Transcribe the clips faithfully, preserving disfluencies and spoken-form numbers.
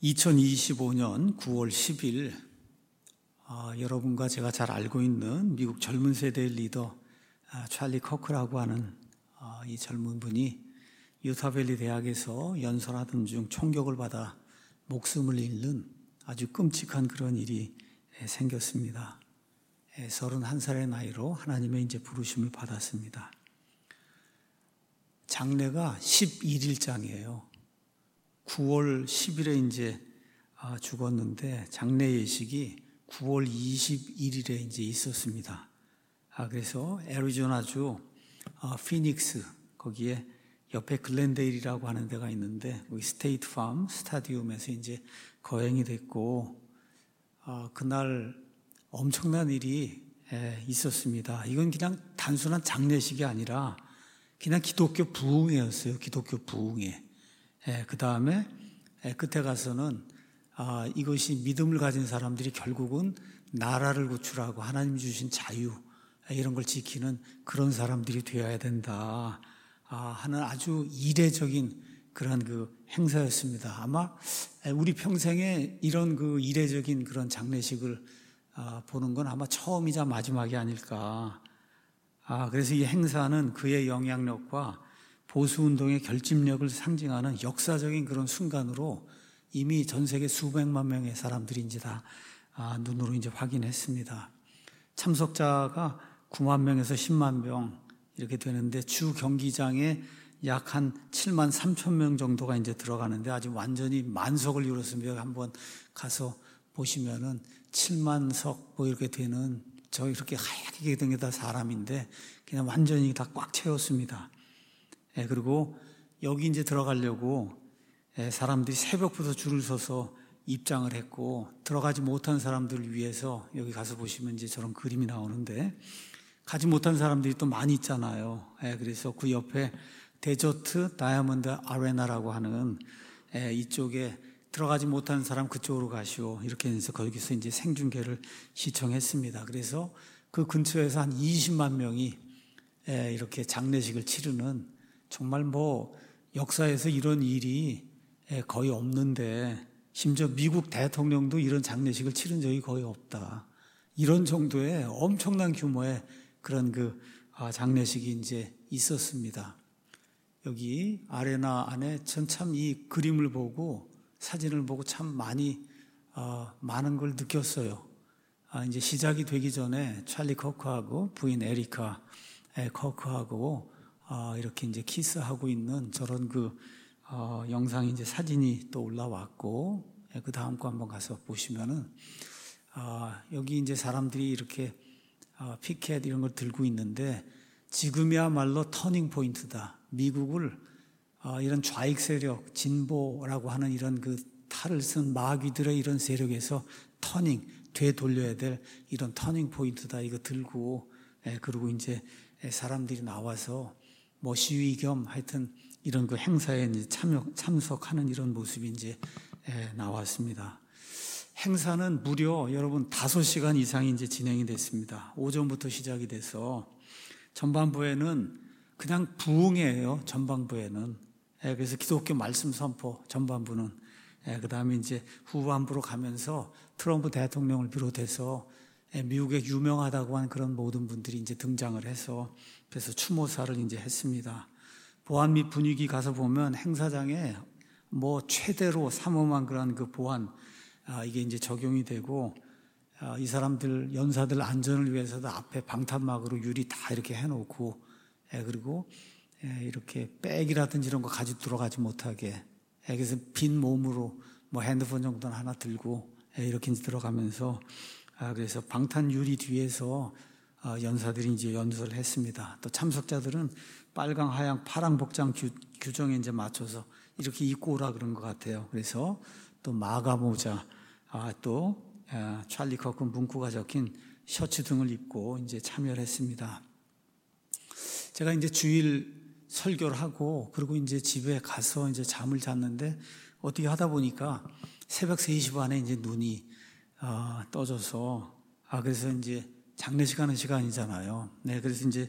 이천이십오 년 구월 십일 어, 여러분과 제가 잘 알고 있는 미국 젊은 세대의 리더 아, 찰리 커크라고 하는 어, 이 젊은 분이 유타밸리 대학에서 연설하던 중 총격을 받아 목숨을 잃는 아주 끔찍한 그런 일이 생겼습니다. 서른한 살의 나이로 하나님의 이제 부르심을 받았습니다. 장례가 십일 일장이에요. 구월 십일에 이제 죽었는데 장례 예식이 구월 이십일일에 이제 있었습니다. 아, 그래서 애리조나주 어, 피닉스 거기에 옆에 글렌데일이라고 하는 데가 있는데 거기 스테이트 팜 스타디움에서 이제 거행이 됐고 어, 그날 엄청난 일이 에, 있었습니다. 이건 그냥 단순한 장례식이 아니라 그냥 기독교 부흥회였어요. 기독교 부흥회. 예, 그 다음에 예, 끝에 가서는 아, 이것이 믿음을 가진 사람들이 결국은 나라를 구출하고 하나님 주신 자유 예, 이런 걸 지키는 그런 사람들이 되어야 된다 아, 하는 아주 이례적인 그런 그 행사였습니다. 아마 우리 평생에 이런 그 이례적인 그런 장례식을 아, 보는 건 아마 처음이자 마지막이 아닐까. 아, 그래서 이 행사는 그의 영향력과 보수운동의 결집력을 상징하는 역사적인 그런 순간으로 이미 전 세계 수백만 명의 사람들이 이제 다 아, 눈으로 이제 확인했습니다. 참석자가 구만 명에서 십만 명 이렇게 되는데 주 경기장에 약 한 칠만 삼천 명 정도가 이제 들어가는데 아주 완전히 만석을 이뤘습니다. 한번 가서 보시면은 칠만 석 뭐 이렇게 되는 저 이렇게 하얗게 된 게 다 사람인데 그냥 완전히 다 꽉 채웠습니다. 예, 그리고 여기 이제 들어가려고 예, 사람들이 새벽부터 줄을 서서 입장을 했고 들어가지 못한 사람들을 위해서 여기 가서 보시면 이제 저런 그림이 나오는데 가지 못한 사람들이 또 많이 있잖아요. 예, 그래서 그 옆에 데저트 다이아몬드 아레나라고 하는 예, 이쪽에 들어가지 못한 사람 그쪽으로 가시오 이렇게 해서 거기서 이제 생중계를 시청했습니다. 그래서 그 근처에서 한 이십만 명이 예, 이렇게 장례식을 치르는 정말 뭐 역사에서 이런 일이 거의 없는데 심지어 미국 대통령도 이런 장례식을 치른 적이 거의 없다. 이런 정도의 엄청난 규모의 그런 그 장례식이 이제 있었습니다. 여기 아레나 안에 전 참 이 그림을 보고 사진을 보고 참 많이 어, 많은 걸 느꼈어요. 아, 이제 시작이 되기 전에 찰리 커크하고 부인 에리카 커크하고 어, 이렇게 이제 키스하고 있는 저런 그 어, 영상이 이제 사진이 또 올라왔고 예, 그 다음 거 한번 가서 보시면은 어, 여기 이제 사람들이 이렇게 어, 피켓 이런 걸 들고 있는데 지금이야말로 터닝 포인트다. 미국을 어, 이런 좌익 세력 진보라고 하는 이런 그 탈을 쓴 마귀들의 이런 세력에서 터닝 되돌려야 될 이런 터닝 포인트다. 이거 들고 예, 그리고 이제 사람들이 나와서 뭐 시위 겸 하여튼 이런 그 행사에 이제 참여, 참석하는 이런 모습이 이제 에, 나왔습니다. 행사는 무려 여러분 다섯 시간 이상이 이제 진행이 됐습니다. 오전부터 시작이 돼서 전반부에는 그냥 부흥회예요. 전반부에는 에, 그래서 기독교 말씀 선포 전반부는 에, 그 다음에 이제 후반부로 가면서 트럼프 대통령을 비롯해서 에, 미국에 유명하다고 하는 그런 모든 분들이 이제 등장을 해서 그래서 추모사를 이제 했습니다. 보안 및 분위기 가서 보면 행사장에 뭐 최대로 삼엄한 그런 그 보안 아, 이게 이제 적용이 되고 아, 이 사람들 연사들 안전을 위해서도 앞에 방탄막으로 유리 다 이렇게 해놓고 예, 그리고 예, 이렇게 백이라든지 이런 거 가지고 들어가지 못하게 예, 그래서 빈 몸으로 뭐 핸드폰 정도는 하나 들고 예, 이렇게 이제 들어가면서 아, 그래서 방탄 유리 뒤에서 어, 연사들이 이제 연설을 했습니다. 또 참석자들은 빨강, 하양, 파랑 복장 규, 규정에 이제 맞춰서 이렇게 입고 오라 그런 것 같아요. 그래서 또 마가 모자, 아, 또 아, 찰리 커크 문구가 적힌 셔츠 등을 입고 이제 참여를 했습니다. 제가 이제 주일 설교를 하고 그리고 이제 집에 가서 이제 잠을 잤는데 어떻게 하다 보니까 새벽 세 시 반에 이제 눈이 어, 떠져서 아 그래서 이제 장례식 하는 시간이잖아요. 네, 그래서 이제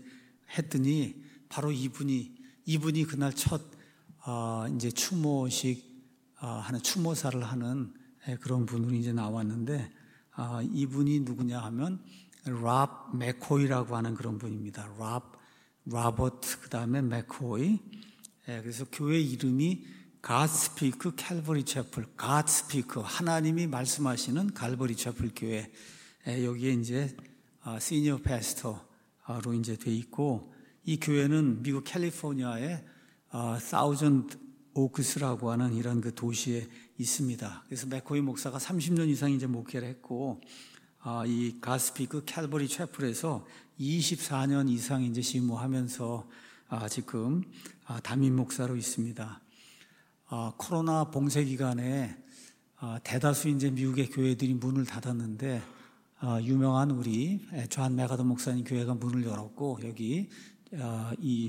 했더니 바로 이분이 이분이 그날 첫 어, 이제 추모식 하는 추모사를 하는 그런 분으로 이제 나왔는데, 이분이 누구냐 하면 랍 맥코이라고 하는 그런 분입니다. 랍 로버트 그 다음에 맥코이. 그래서 교회 이름이 God Speak Calvary Chapel, God Speak, 하나님이 말씀하시는 갈보리 채플 교회. 여기에 이제 시니어 패스터로 이제 돼 있고, 이 교회는 미국 캘리포니아의 사우전드 오크스라고 하는 이런 그 도시에 있습니다. 그래서 맥코이 목사가 삼십 년 이상 이제 목회를 했고, 이 God Speak Calvary Chapel에서 이십사 년 이상 이제 심호하면서 지금 담임 목사로 있습니다. 코로나 봉쇄 기간에 대다수 이제 미국의 교회들이 문을 닫았는데, 유명한 우리 존 맥아더 목사님 교회가 문을 열었고, 여기 이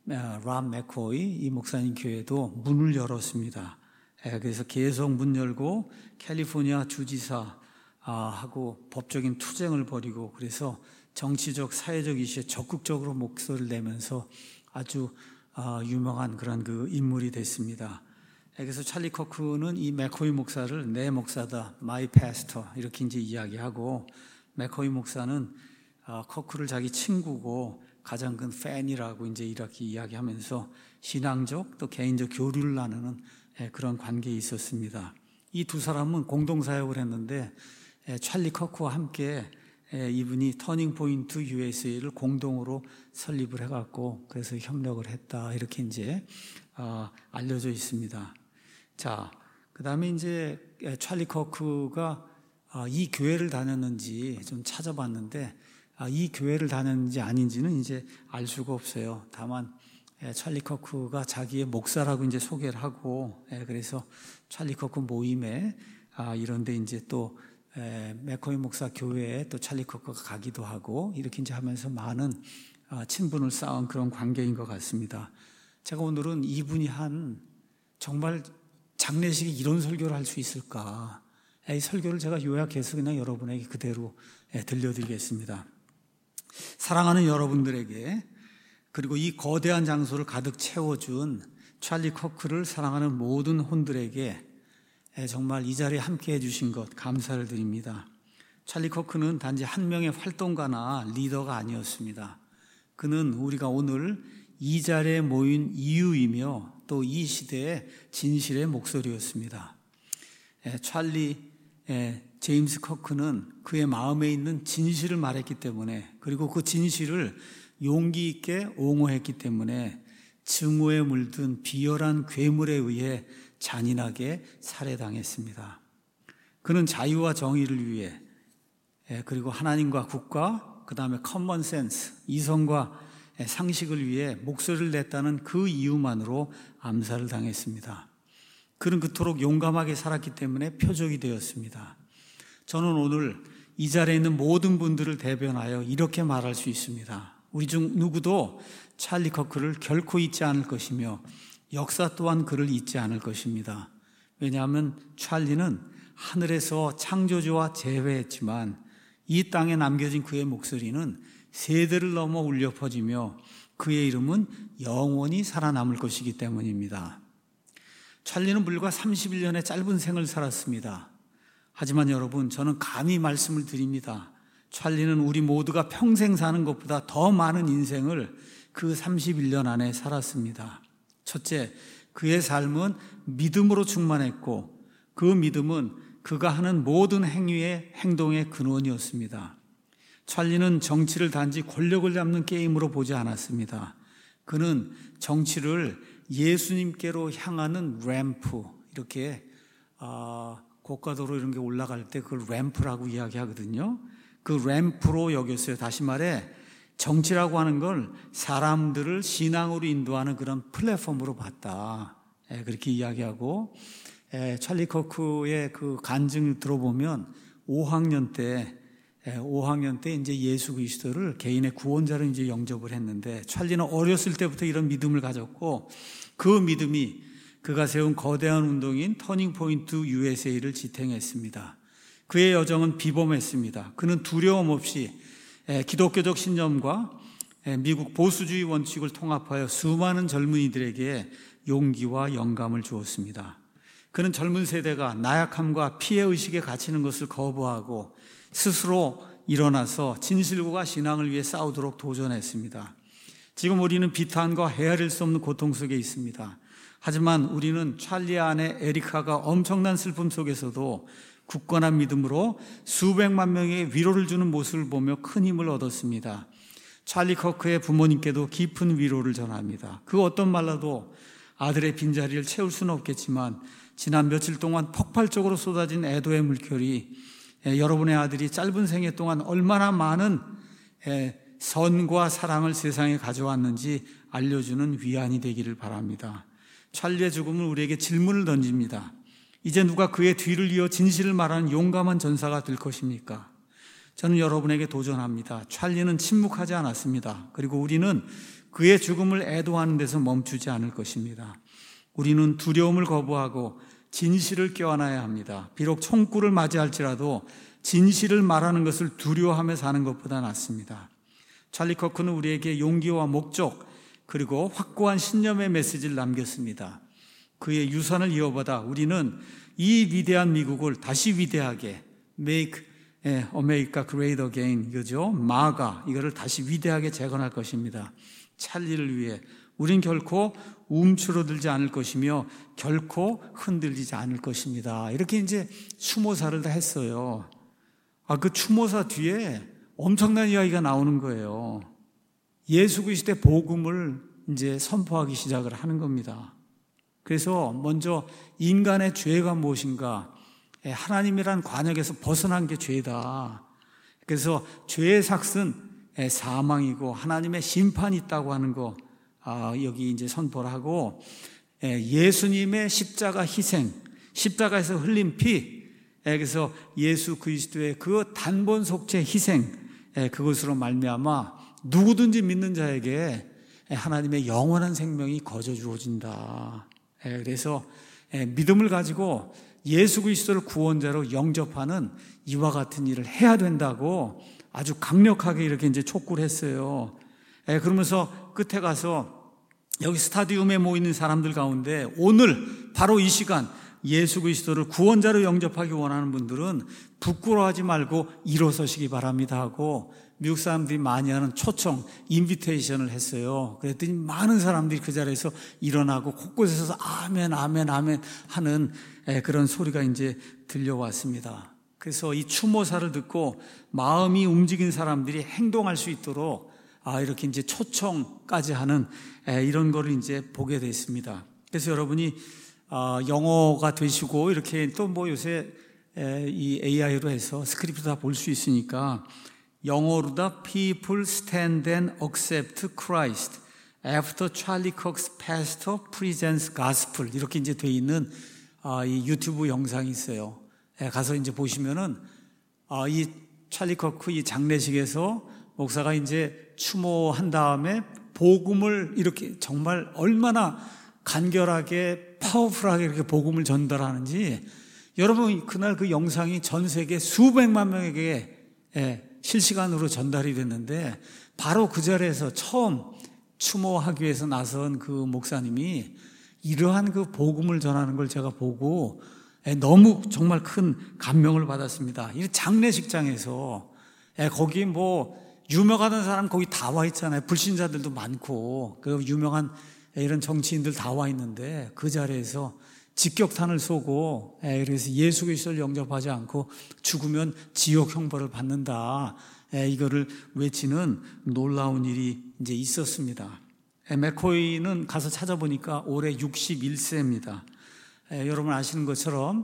람 맥코이 이 목사님 교회도 문을 열었습니다. 그래서 계속 문 열고 캘리포니아 주지사 하고 법적인 투쟁을 벌이고, 그래서 정치적 사회적 이슈에 적극적으로 목소리를 내면서 아주 유명한 그런 그 인물이 됐습니다. 그래서 찰리 커크는 이 맥코이 목사를 내 목사다, my pastor 이렇게 이제 이야기하고, 맥코이 목사는 커크를 자기 친구고 가장 큰 팬이라고 이제 이렇게 이야기하면서 신앙적 또 개인적 교류를 나누는 그런 관계에 있었습니다. 이 두 사람은 공동 사역을 했는데, 찰리 커크와 함께 이분이 터닝 포인트 유에스에이를 공동으로 설립을 해갖고 그래서 협력을 했다 이렇게 이제 알려져 있습니다. 자, 그 다음에 이제 찰리 커크가 이 교회를 다녔는지 좀 찾아봤는데, 이 교회를 다녔는지 아닌지는 이제 알 수가 없어요. 다만 찰리 커크가 자기의 목사라고 이제 소개를 하고, 그래서 찰리 커크 모임에 이런데 이제 또 맥코이 목사 교회에 또 찰리 커크가 가기도 하고 이렇게 이제 하면서 많은 친분을 쌓은 그런 관계인 것 같습니다. 제가 오늘은 이분이 한 정말 장례식에 이런 설교를 할 수 있을까? 이 설교를 제가 요약해서 그냥 여러분에게 그대로 들려드리겠습니다. 사랑하는 여러분들에게, 그리고 이 거대한 장소를 가득 채워준 찰리 커크를 사랑하는 모든 혼들에게 정말 이 자리에 함께 해주신 것 감사를 드립니다. 찰리 커크는 단지 한 명의 활동가나 리더가 아니었습니다. 그는 우리가 오늘 이 자리에 모인 이유이며 또 이 시대의 진실의 목소리였습니다. 찰리 제임스 커크는 그의 마음에 있는 진실을 말했기 때문에, 그리고 그 진실을 용기 있게 옹호했기 때문에 증오에 물든 비열한 괴물에 의해 잔인하게 살해당했습니다. 그는 자유와 정의를 위해, 그리고 하나님과 국가, 그 다음에 커먼 센스, 이성과 상식을 위해 목소리를 냈다는 그 이유만으로 암살을 당했습니다. 그는 그토록 용감하게 살았기 때문에 표적이 되었습니다. 저는 오늘 이 자리에 있는 모든 분들을 대변하여 이렇게 말할 수 있습니다. 우리 중 누구도 찰리 커크를 결코 잊지 않을 것이며 역사 또한 그를 잊지 않을 것입니다. 왜냐하면 찰리는 하늘에서 창조주와 재회했지만 이 땅에 남겨진 그의 목소리는 세대를 넘어 울려 퍼지며 그의 이름은 영원히 살아남을 것이기 때문입니다. 찰리는 불과 삼십일 년의 짧은 생을 살았습니다. 하지만 여러분, 저는 감히 말씀을 드립니다. 찰리는 우리 모두가 평생 사는 것보다 더 많은 인생을 그 삼십일 년 안에 살았습니다. 첫째, 그의 삶은 믿음으로 충만했고 그 믿음은 그가 하는 모든 행위의 행동의 근원이었습니다. 찰리는 정치를 단지 권력을 잡는 게임으로 보지 않았습니다. 그는 정치를 예수님께로 향하는 램프, 이렇게 어, 고가도로 이런 게 올라갈 때 그걸 램프라고 이야기하거든요. 그 램프로 여겼어요. 다시 말해 정치라고 하는 걸 사람들을 신앙으로 인도하는 그런 플랫폼으로 봤다. 예, 그렇게 이야기하고, 예, 찰리 커크의 그 간증을 들어보면 오 학년 때, 예, 오 학년 때 이제 예수 그리스도를 개인의 구원자로 이제 영접을 했는데, 찰리는 어렸을 때부터 이런 믿음을 가졌고, 그 믿음이 그가 세운 거대한 운동인 터닝 포인트 유에스에이를 지탱했습니다. 그의 여정은 비범했습니다. 그는 두려움 없이 기독교적 신념과 미국 보수주의 원칙을 통합하여 수많은 젊은이들에게 용기와 영감을 주었습니다. 그는 젊은 세대가 나약함과 피해의식에 갇히는 것을 거부하고 스스로 일어나서 진실과 신앙을 위해 싸우도록 도전했습니다. 지금 우리는 비탄과 헤아릴 수 없는 고통 속에 있습니다. 하지만 우리는 찰리의 아내 에리카가 엄청난 슬픔 속에서도 굳건한 믿음으로 수백만 명의 위로를 주는 모습을 보며 큰 힘을 얻었습니다. 찰리 커크의 부모님께도 깊은 위로를 전합니다. 그 어떤 말로도 아들의 빈자리를 채울 수는 없겠지만 지난 며칠 동안 폭발적으로 쏟아진 애도의 물결이 여러분의 아들이 짧은 생애 동안 얼마나 많은 선과 사랑을 세상에 가져왔는지 알려주는 위안이 되기를 바랍니다. 찰리의 죽음은 우리에게 질문을 던집니다. 이제 누가 그의 뒤를 이어 진실을 말하는 용감한 전사가 될 것입니까? 저는 여러분에게 도전합니다. 찰리는 침묵하지 않았습니다. 그리고 우리는 그의 죽음을 애도하는 데서 멈추지 않을 것입니다. 우리는 두려움을 거부하고 진실을 껴안아야 합니다. 비록 총구를 맞이할지라도 진실을 말하는 것을 두려워하며 사는 것보다 낫습니다. 찰리 커크는 우리에게 용기와 목적 그리고 확고한 신념의 메시지를 남겼습니다. 그의 유산을 이어받아 우리는 이 위대한 미국을 다시 위대하게 Make America Great Again 이거죠. 마가 이거를 다시 위대하게 재건할 것입니다. 찰리를 위해 우린 결코 움츠러들지 않을 것이며 결코 흔들리지 않을 것입니다. 이렇게 이제 추모사를 다 했어요. 아, 그 추모사 뒤에 엄청난 이야기가 나오는 거예요. 예수 그리스도의 복음을 이제 선포하기 시작을 하는 겁니다. 그래서 먼저 인간의 죄가 무엇인가? 하나님이란 관역에서 벗어난 게 죄다. 그래서 죄의 삭은 사망이고 하나님의 심판이 있다고 하는 거 아, 여기 이제 선포를 하고 예수님의 십자가 희생, 십자가에서 흘린 피, 그래서 예수 그리스도의 그 단번 속죄 희생 그것으로 말미암아 누구든지 믿는 자에게 하나님의 영원한 생명이 거저 주어진다. 그래서 믿음을 가지고 예수 그리스도를 구원자로 영접하는 이와 같은 일을 해야 된다고 아주 강력하게 이렇게 이제 촉구를 했어요. 그러면서 끝에 가서 여기 스타디움에 모이는 사람들 가운데 오늘 바로 이 시간 예수 그리스도를 구원자로 영접하기 원하는 분들은 부끄러워하지 말고 일어서시기 바랍니다 하고 미국 사람들이 많이 하는 초청, 인비테이션을 했어요. 그랬더니 많은 사람들이 그 자리에서 일어나고 곳곳에서 아멘, 아멘, 아멘 하는 그런 소리가 이제 들려왔습니다. 그래서 이 추모사를 듣고 마음이 움직인 사람들이 행동할 수 있도록 아, 이렇게 이제 초청까지 하는 이런 거를 이제 보게 됐습니다. 그래서 여러분이 영어가 되시고 이렇게 또 뭐 요새 이 에이아이로 해서 스크립트 다 볼 수 있으니까 영어로다 People stand and accept Christ after Charlie Cox pastor presents gospel 이렇게 이제 돼 있는 이 유튜브 영상이 있어요. 가서 이제 보시면은 이 찰리 커크 이 장례식에서 목사가 이제 추모한 다음에 복음을 이렇게 정말 얼마나 간결하게 파워풀하게 이렇게 복음을 전달하는지 여러분 그날 그 영상이 전 세계 수백만 명에게 실시간으로 전달이 됐는데 바로 그 자리에서 처음 추모하기 위해서 나선 그 목사님이 이러한 그 복음을 전하는 걸 제가 보고 너무 정말 큰 감명을 받았습니다. 이 장례식장에서 거기 뭐 유명하던 사람 거기 다 와 있잖아요. 불신자들도 많고 그 유명한 이런 정치인들 다 와 있는데 그 자리에서 직격탄을 쏘고 그래서 예수 그리스도를 영접하지 않고 죽으면 지옥 형벌을 받는다. 이거를 외치는 놀라운 일이 이제 있었습니다. 맥코이는 가서 찾아보니까 올해 육십일 세입니다. 여러분 아시는 것처럼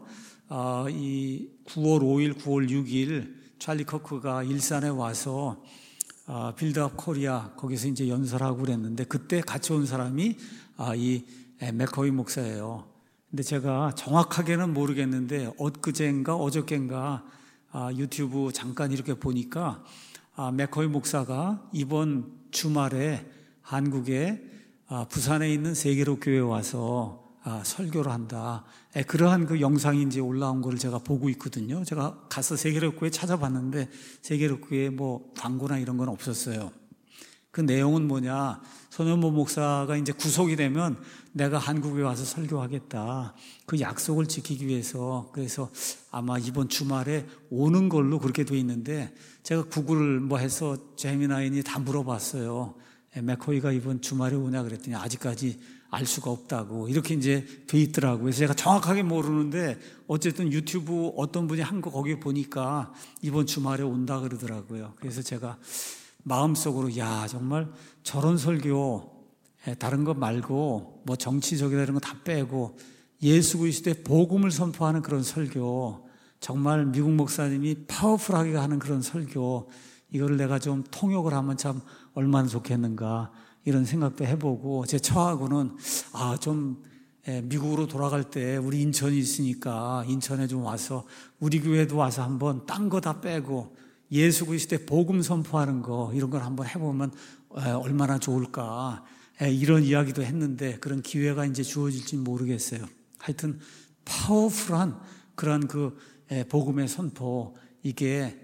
이 구월 오일, 구월 육일 찰리 커크가 일산에 와서 빌드업 코리아 거기서 이제 연설하고 그랬는데 그때 같이 온 사람이 이 맥코이 목사예요. 근데 제가 정확하게는 모르겠는데 엊그제인가 어저께인가 유튜브 잠깐 이렇게 보니까 맥코이 목사가 이번 주말에 한국에 부산에 있는 세계로 교회에 와서 설교를 한다. 그러한 그 영상이 이제 올라온 걸 제가 보고 있거든요. 제가 가서 세계로 교회 찾아봤는데 세계로 교회 뭐 광고나 이런 건 없었어요. 그 내용은 뭐냐? 손현보 목사가 이제 구속이 되면 내가 한국에 와서 설교하겠다. 그 약속을 지키기 위해서 그래서 아마 이번 주말에 오는 걸로 그렇게 돼 있는데 제가 구글을 뭐 해서 제미나인이 다 물어봤어요. 맥코이가 이번 주말에 오냐 그랬더니 아직까지 알 수가 없다고 이렇게 이제 돼 있더라고요. 그래서 제가 정확하게 모르는데 어쨌든 유튜브 어떤 분이 한 거 거기 보니까 이번 주말에 온다 그러더라고요. 그래서 제가 마음속으로 야 정말 저런 설교 다른 거 말고 뭐 정치적이다 이런 거 다 빼고 예수 그리스도의 복음을 선포하는 그런 설교, 정말 미국 목사님이 파워풀하게 하는 그런 설교, 이거를 내가 좀 통역을 하면 참 얼마나 좋겠는가 이런 생각도 해보고 제 처하고는 아 좀 미국으로 돌아갈 때 우리 인천이 있으니까 인천에 좀 와서 우리 교회도 와서 한번 딴 거 다 빼고 예수 그리스도의 복음 선포하는 거 이런 걸 한번 해보면 얼마나 좋을까 이런 이야기도 했는데 그런 기회가 이제 주어질지 모르겠어요. 하여튼 파워풀한 그런 그 복음의 선포 이게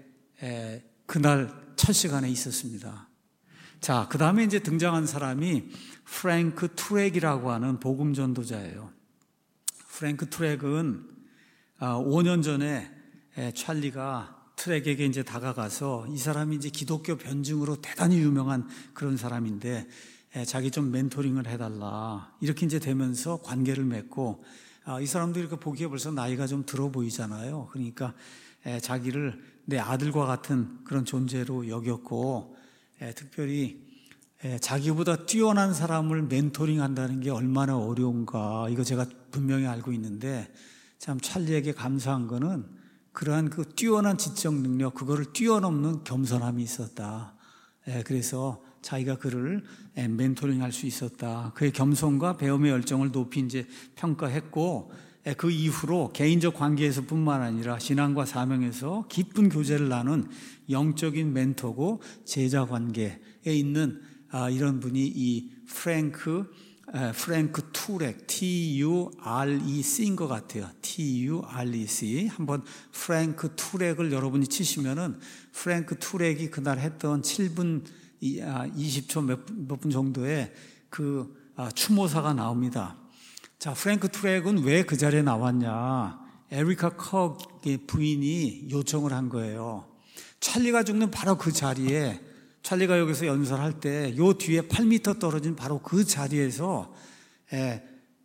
그날 첫 시간에 있었습니다. 자, 그 다음에 이제 등장한 사람이 프랭크 투렉이라고 하는 복음 전도자예요. 프랭크 투렉은 오 년 전에 찰리가 트랙에게 이제 다가가서 이 사람이 이제 기독교 변증으로 대단히 유명한 그런 사람인데 자기 좀 멘토링을 해달라 이렇게 이제 되면서 관계를 맺고 이 사람도 이렇게 보기에 벌써 나이가 좀 들어 보이잖아요. 그러니까 자기를 내 아들과 같은 그런 존재로 여겼고 특별히 자기보다 뛰어난 사람을 멘토링 한다는 게 얼마나 어려운가 이거 제가 분명히 알고 있는데 참 찰리에게 감사한 거는 그러한 그 뛰어난 지적 능력 그거를 뛰어넘는 겸손함이 있었다. 그래서 자기가 그를 멘토링 할 수 있었다. 그의 겸손과 배움의 열정을 높이 이제 평가했고 그 이후로 개인적 관계에서 뿐만 아니라 신앙과 사명에서 깊은 교제를 나눈 영적인 멘토고 제자 관계에 있는 이런 분이 이 프랭크 프랭크 투렉 티 유 알 이 씨인 것 같아요. 티 유 알 이 씨 한번 프랭크 투렉을 여러분이 치시면은 프랭크 투렉이 그날 했던 칠 분 이십 초 몇 분 정도의 그 추모사가 나옵니다. 자, 프랭크 투렉은 왜 그 자리에 나왔냐? 에리카 컥의 부인이 요청을 한 거예요. 찰리가 죽는 바로 그 자리에 찰리가 여기서 연설할 때 요 뒤에 팔 미터 떨어진 바로 그 자리에서 에,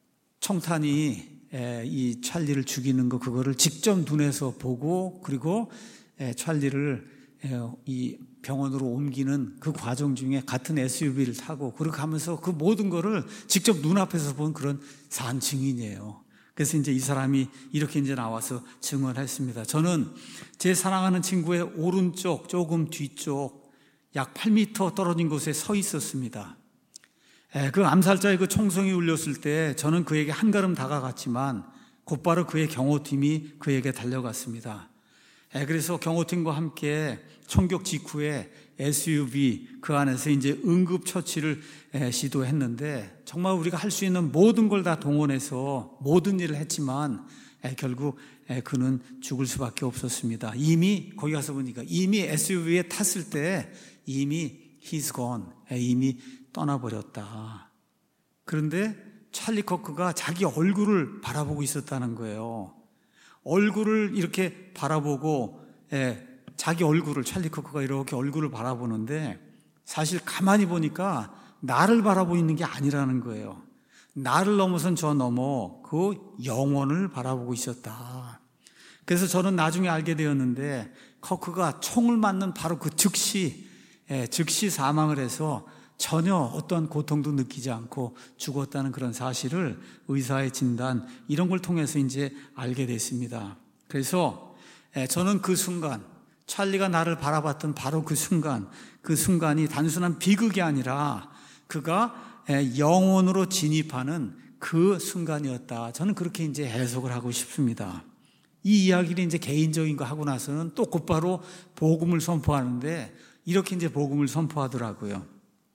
청탄이 에, 이 찰리를 죽이는 거 그거를 직접 눈에서 보고 그리고 에, 찰리를 에, 이 병원으로 옮기는 그 과정 중에 같은 에스유브이를 타고 그렇게 하면서 그 모든 거를 직접 눈앞에서 본 그런 산 증인이에요. 그래서 이제 이 사람이 이렇게 이제 나와서 증언했습니다. 저는 제 사랑하는 친구의 오른쪽 조금 뒤쪽 약 팔 미터 떨어진 곳에 서 있었습니다. 그 암살자의 그 총성이 울렸을 때 저는 그에게 한 걸음 다가갔지만 곧바로 그의 경호팀이 그에게 달려갔습니다. 그래서 경호팀과 함께 총격 직후에 에스유브이 그 안에서 이제 응급처치를 시도했는데 정말 우리가 할 수 있는 모든 걸 다 동원해서 모든 일을 했지만 결국 그는 죽을 수밖에 없었습니다. 이미 거기 가서 보니까 이미 에스유브이에 탔을 때 이미 he's gone, 이미 떠나버렸다. 그런데 찰리 커크가 자기 얼굴을 바라보고 있었다는 거예요. 얼굴을 이렇게 바라보고 자기 얼굴을 찰리 커크가 이렇게 얼굴을 바라보는데 사실 가만히 보니까 나를 바라보고 있는 게 아니라는 거예요. 나를 넘어선 저 너머 그 영혼을 바라보고 있었다. 그래서 저는 나중에 알게 되었는데 커크가 총을 맞는 바로 그 즉시 즉시 사망을 해서 전혀 어떤 고통도 느끼지 않고 죽었다는 그런 사실을 의사의 진단 이런 걸 통해서 이제 알게 됐습니다. 그래서 저는 그 순간 찰리가 나를 바라봤던 바로 그 순간 그 순간이 단순한 비극이 아니라 그가 영혼으로 진입하는 그 순간이었다. 저는 그렇게 이제 해석을 하고 싶습니다. 이 이야기를 이제 개인적인 거 하고 나서는 또 곧바로 복음을 선포하는데 이렇게 이제 복음을 선포하더라고요.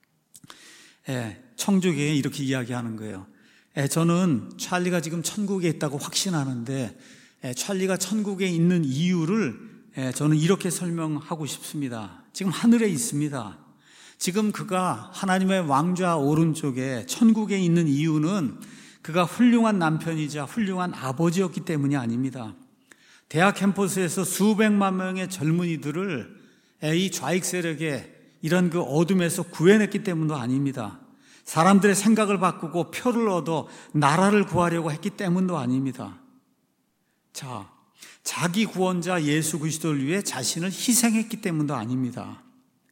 예, 청주교에 이렇게 이야기하는 거예요. 예, 저는 찰리가 지금 천국에 있다고 확신하는데 예, 찰리가 천국에 있는 이유를 예, 저는 이렇게 설명하고 싶습니다. 지금 하늘에 있습니다. 지금 그가 하나님의 왕좌 오른쪽에 천국에 있는 이유는 그가 훌륭한 남편이자 훌륭한 아버지였기 때문이 아닙니다. 대학 캠퍼스에서 수백만 명의 젊은이들을 이 좌익 세력의 이런 그 어둠에서 구해냈기 때문도 아닙니다. 사람들의 생각을 바꾸고 표를 얻어 나라를 구하려고 했기 때문도 아닙니다. 자, 자기 구원자 예수 그리스도를 위해 자신을 희생했기 때문도 아닙니다.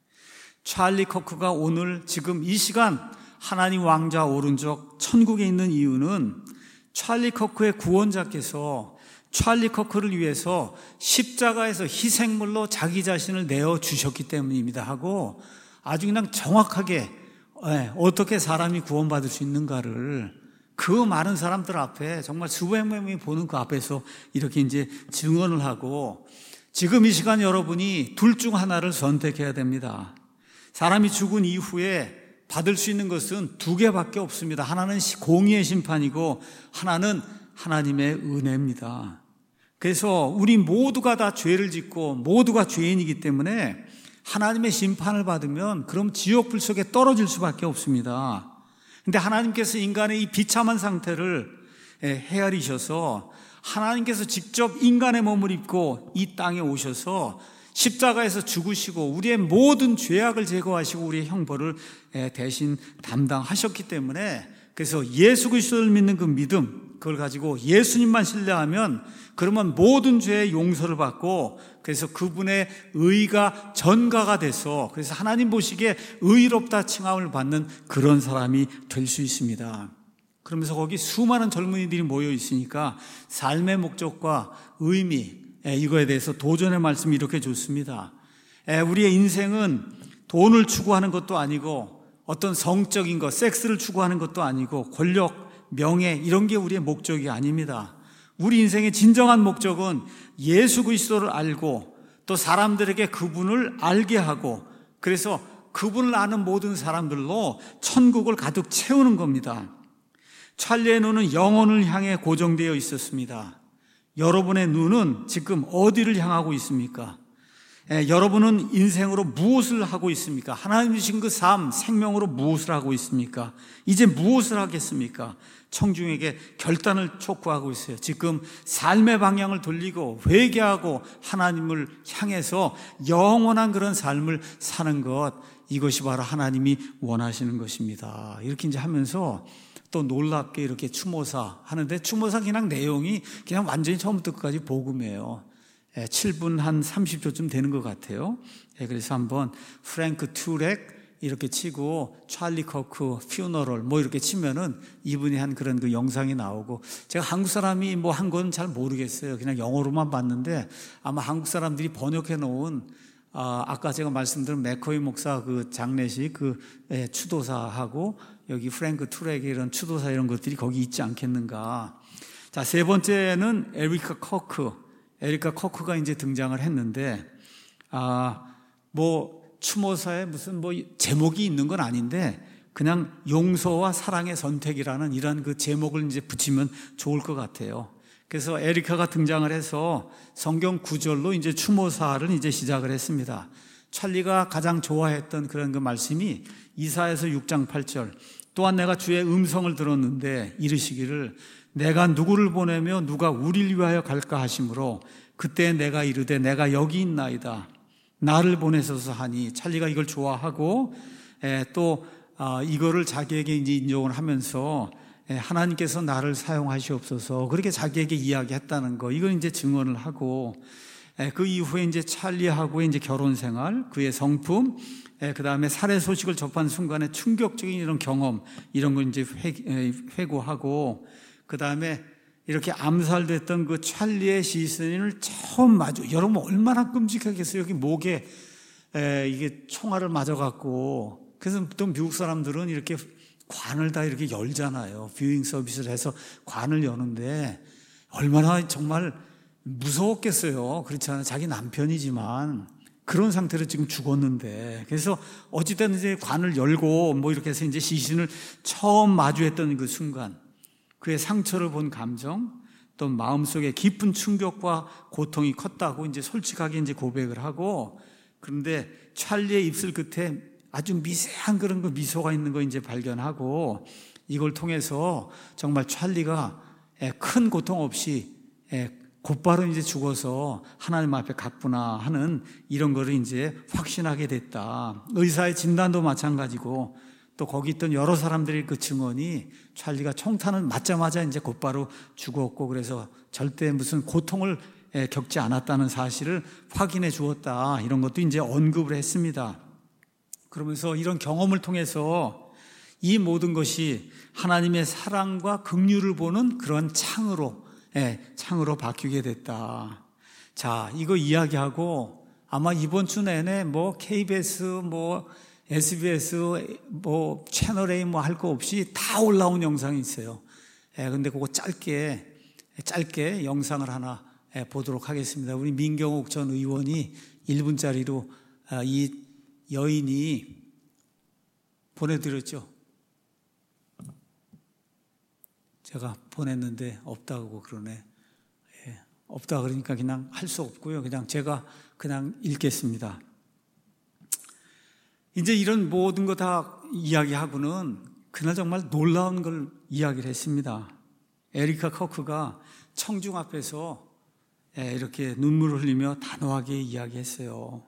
찰리 커크가 오늘 지금 이 시간 하나님 왕좌 오른쪽 천국에 있는 이유는 찰리 커크의 구원자께서 찰리 커크를 위해서 십자가에서 희생물로 자기 자신을 내어주셨기 때문입니다 하고 아주 그냥 정확하게 어떻게 사람이 구원받을 수 있는가를 그 많은 사람들 앞에 정말 수백 명이 보는 그 앞에서 이렇게 이제 증언을 하고 지금 이 시간 여러분이 둘 중 하나를 선택해야 됩니다. 사람이 죽은 이후에 받을 수 있는 것은 두 개밖에 없습니다. 하나는 공의의 심판이고 하나는 하나님의 은혜입니다. 그래서 우리 모두가 다 죄를 짓고 모두가 죄인이기 때문에 하나님의 심판을 받으면 그럼 지옥 불 속에 떨어질 수밖에 없습니다. 근데 하나님께서 인간의 이 비참한 상태를 헤아리셔서 하나님께서 직접 인간의 몸을 입고 이 땅에 오셔서 십자가에서 죽으시고 우리의 모든 죄악을 제거하시고 우리의 형벌을 대신 담당하셨기 때문에 그래서 예수 그리스도를 믿는 그 믿음 그걸 가지고 예수님만 신뢰하면 그러면 모든 죄의 용서를 받고 그래서 그분의 의가 전가가 돼서 그래서 하나님 보시기에 의롭다 칭함을 받는 그런 사람이 될 수 있습니다. 그러면서 거기 수많은 젊은이들이 모여 있으니까 삶의 목적과 의미 이거에 대해서 도전의 말씀이 이렇게 좋습니다. 우리의 인생은 돈을 추구하는 것도 아니고 어떤 성적인 것, 섹스를 추구하는 것도 아니고 권력, 명예 이런 게 우리의 목적이 아닙니다. 우리 인생의 진정한 목적은 예수 그리스도를 알고 또 사람들에게 그분을 알게 하고 그래서 그분을 아는 모든 사람들로 천국을 가득 채우는 겁니다. 찰리의 눈은 영혼을 향해 고정되어 있었습니다. 여러분의 눈은 지금 어디를 향하고 있습니까? 예, 여러분은 인생으로 무엇을 하고 있습니까? 하나님 주신 그 삶, 생명으로 무엇을 하고 있습니까? 이제 무엇을 하겠습니까? 청중에게 결단을 촉구하고 있어요. 지금 삶의 방향을 돌리고 회개하고 하나님을 향해서 영원한 그런 삶을 사는 것, 이것이 바로 하나님이 원하시는 것입니다. 이렇게 이제 하면서 또 놀랍게 이렇게 추모사 하는데 추모사 그냥 내용이 그냥 완전히 처음부터 끝까지 복음이에요. 칠 분 한 삼십 초쯤 되는 것 같아요. 그래서 한번 프랭크 튜렉 이렇게 치고 찰리 커크 퓨너럴 뭐 이렇게 치면은 이분이 한 그런 그 영상이 나오고 제가 한국 사람이 뭐 한 건 잘 모르겠어요. 그냥 영어로만 봤는데 아마 한국 사람들이 번역해 놓은 아, 아까 제가 말씀드린 맥커이 목사 그 장례식 그 예, 추도사하고 여기 프랭크 튜렉의 이런 추도사 이런 것들이 거기 있지 않겠는가. 자, 세 번째는 에리카 커크. 에리카 커크가 이제 등장을 했는데, 아, 뭐, 추모사에 무슨 뭐 제목이 있는 건 아닌데, 그냥 용서와 사랑의 선택이라는 이런 그 제목을 이제 붙이면 좋을 것 같아요. 그래서 에리카가 등장을 해서 성경 구절로 이제 추모사를 이제 시작을 했습니다. 찰리가 가장 좋아했던 그런 그 말씀이 이사야서 육 장 팔 절. 또한 내가 주의 음성을 들었는데 이르시기를 내가 누구를 보내며 누가 우리를 위하여 갈까 하심으로 그때 내가 이르되 내가 여기 있나이다. 나를 보내소서 하니 찰리가 이걸 좋아하고 에, 또 아, 이거를 자기에게 이제 인용을 하면서 에, 하나님께서 나를 사용하시옵소서 그렇게 자기에게 이야기했다는 거 이걸 이제 증언을 하고 에, 그 이후에 이제 찰리하고의 이제 결혼 생활 그의 성품 그 다음에 살해 소식을 접한 순간에 충격적인 이런 경험 이런 걸 이제 회, 에, 회고하고 그 다음에 이렇게 암살됐던 그 찰리의 시신을 처음 마주, 여러분 얼마나 끔찍하겠어요. 여기 목에 에, 이게 총알을 맞아갖고. 그래서 또 미국 사람들은 이렇게 관을 다 이렇게 열잖아요. 뷰잉 서비스를 해서 관을 여는데 얼마나 정말 무서웠겠어요. 그렇잖아요. 자기 남편이지만 그런 상태로 지금 죽었는데. 그래서 어찌됐든 이제 관을 열고 뭐 이렇게 해서 이제 시신을 처음 마주했던 그 순간. 그의 상처를 본 감정, 또 마음속에 깊은 충격과 고통이 컸다고 이제 솔직하게 이제 고백을 하고, 그런데 찰리의 입술 끝에 아주 미세한 그런 그 미소가 있는 거 이제 발견하고, 이걸 통해서 정말 찰리가 큰 고통 없이 곧바로 이제 죽어서 하나님 앞에 갔구나 하는 이런 거를 이제 확신하게 됐다. 의사의 진단도 마찬가지고 또 거기 있던 여러 사람들의 그 증언이 찰리가 총탄을 맞자마자 이제 곧바로 죽었고 그래서 절대 무슨 고통을 겪지 않았다는 사실을 확인해 주었다. 이런 것도 이제 언급을 했습니다. 그러면서 이런 경험을 통해서 이 모든 것이 하나님의 사랑과 긍휼을 보는 그런 창으로 예, 창으로 바뀌게 됐다. 자, 이거 이야기하고 아마 이번 주 내내 뭐 케이비에스, 뭐 에스비에스, 뭐 채널A 뭐 할 거 없이 다 올라온 영상이 있어요. 예, 근데 그거 짧게 짧게 영상을 하나 예, 보도록 하겠습니다. 우리 민경옥 전 의원이 일 분짜리로 아, 이 여인이 보내드렸죠. 제가 보냈는데 없다고 그러네. 예, 없다 그러니까 그냥 할 수 없고요. 그냥 제가 그냥 읽겠습니다. 이제 이런 모든 거 다 이야기하고는 그날 정말 놀라운 걸 이야기를 했습니다. 에리카 커크가 청중 앞에서 예, 이렇게 눈물을 흘리며 단호하게 이야기했어요.